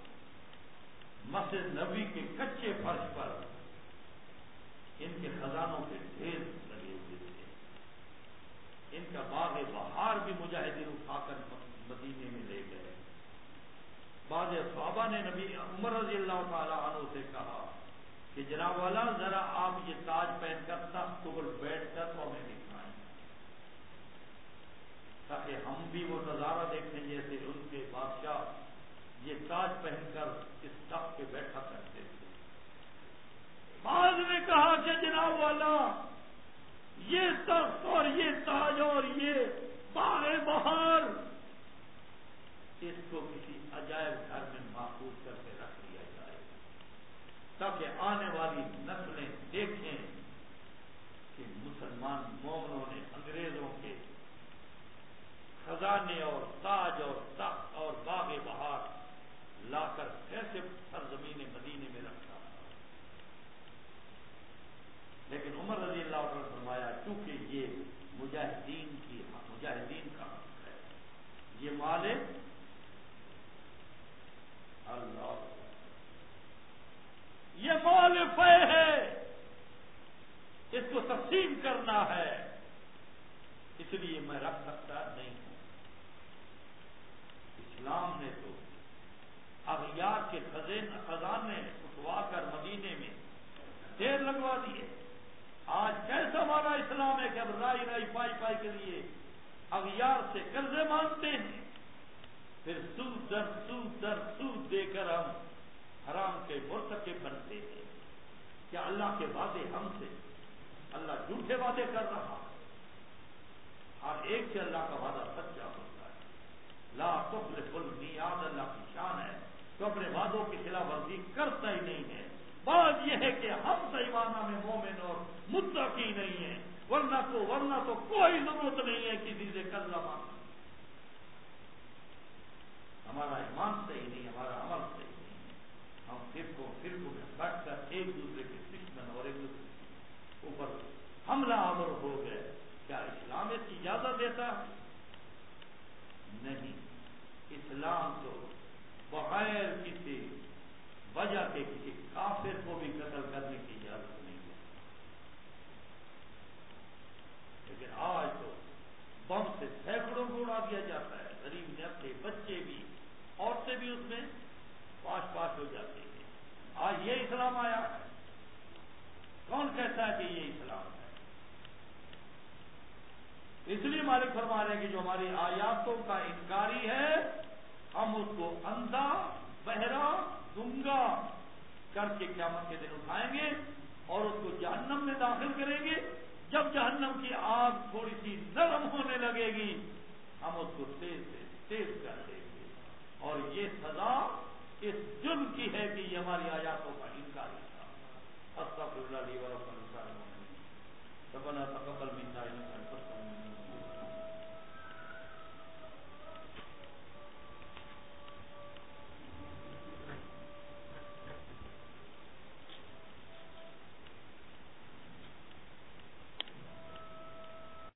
مسجد نبی کے کچے فرش پر ان کے خزانوں کے ڈھیر لگے ہوئے تھے۔ کا باغ بہار بھی مجاہدین اٹھا کر مدینے میں لے گئے. بعض صحابہ نے نبی عمر رضی اللہ تعالی عنہ سے کہا کہ جناب والا ذرا آپ یہ تاج پہن کر تخت پر بیٹھ کر تو ہمیں دکھائیں تاکہ ہم بھی وہ نظارہ دیکھیں جیسے ان کے بادشاہ یہ تاج پہن کر اس تخت پہ بیٹھا کرتے تھے. بعض نے کہا کہ جناب والا یہ تخت اور یہ تاج اور یہ باغ بہار اس کو کسی عجائب گھر میں محفوظ کر کے رکھ لیا جائے تاکہ آنے والی نسلیں دیکھیں کہ مسلمان مومنوں نے انگریزوں کے خزانے اور تاج اور تخت اور باغ بہار لا کر کیسے سرزمین مدینے میں رکھا. لیکن عمر رضی اللہ عنہ نے فرمایا چونکہ یہ مجاہدین کی مجاہدین کا حق ہے, یہ مالک اللہ یہ مال فے ہے, اس کو تقسیم کرنا ہے, اس لیے میں رکھ سکتا نہیں ہوں. اسلام نے تو اغیار کے خزانے اٹھوا کر مدینے میں ڈھیر لگوا دیے. آج کیسا ہمارا اسلام ہے کہ اب رائی رائی پائی پائی کے لیے اغیار سے قرضے مانگتے ہیں, پھر سود در سود در سود دے کر ہم حرام کے مرتکب بنتے ہیں. کیا اللہ کے وعدے ہم سے اللہ جھوٹے وعدے کر رہا؟ ہر ایک سے اللہ کا وعدہ سچا ہوتا ہے. لا تخلف المیعاد اللہ کی شان ہے, تو اپنے وعدوں کی خلاف ورزی کرتا ہی نہیں ہے. بات یہ ہے کہ ہم صحیح معنی میں مومن اور متقی نہیں ہیں, ورنہ تو ورنہ تو کوئی ضرورت نہیں ہے کسی سے قرضہ مانگنے. ہمارا ایمان صحیح نہیں, ہمارا عمل صحیح نہیں ہے. ہم فرقوں فرقوں میں بٹ کر ایک دوسرے کے دشمن اور ایک دوسرے کے اوپر حملہ آور ہو گئے. کیا اسلام اس کی اجازت دیتا ہے؟ نہیں. اسلام تو بغیر کسی وجہ کے کسی کافر کو بھی قتل کرنے کی اجازت نہیں ہے. لیکن آج تو بم سے سینکڑوں کو اڑا دیا جاتا ہے, غریب نفے بچے بھی عورتیں بھی اس میں پاش پاش ہو جاتی ہیں. آج یہ اسلام آیا ہے؟ کون کہتا ہے کہ یہ اسلام ہے؟ اس لیے مالک فرما رہے ہیں کہ جو ہماری آیاتوں کا انکاری ہے ہم اس کو اندھا بہرا گنگا کر کے قیامت کے دن اٹھائیں گے اور اس کو جہنم میں داخل کریں گے. جب جہنم کی آگ تھوڑی سی نرم ہونے لگے گی ہم اس کو تیز سے تیز کر دیں گے. اور یہ سزا اس جرم کی ہے کہ یہ ہماری آیاتوں کا انکار تھا. استغفر اللہ لی و لکم.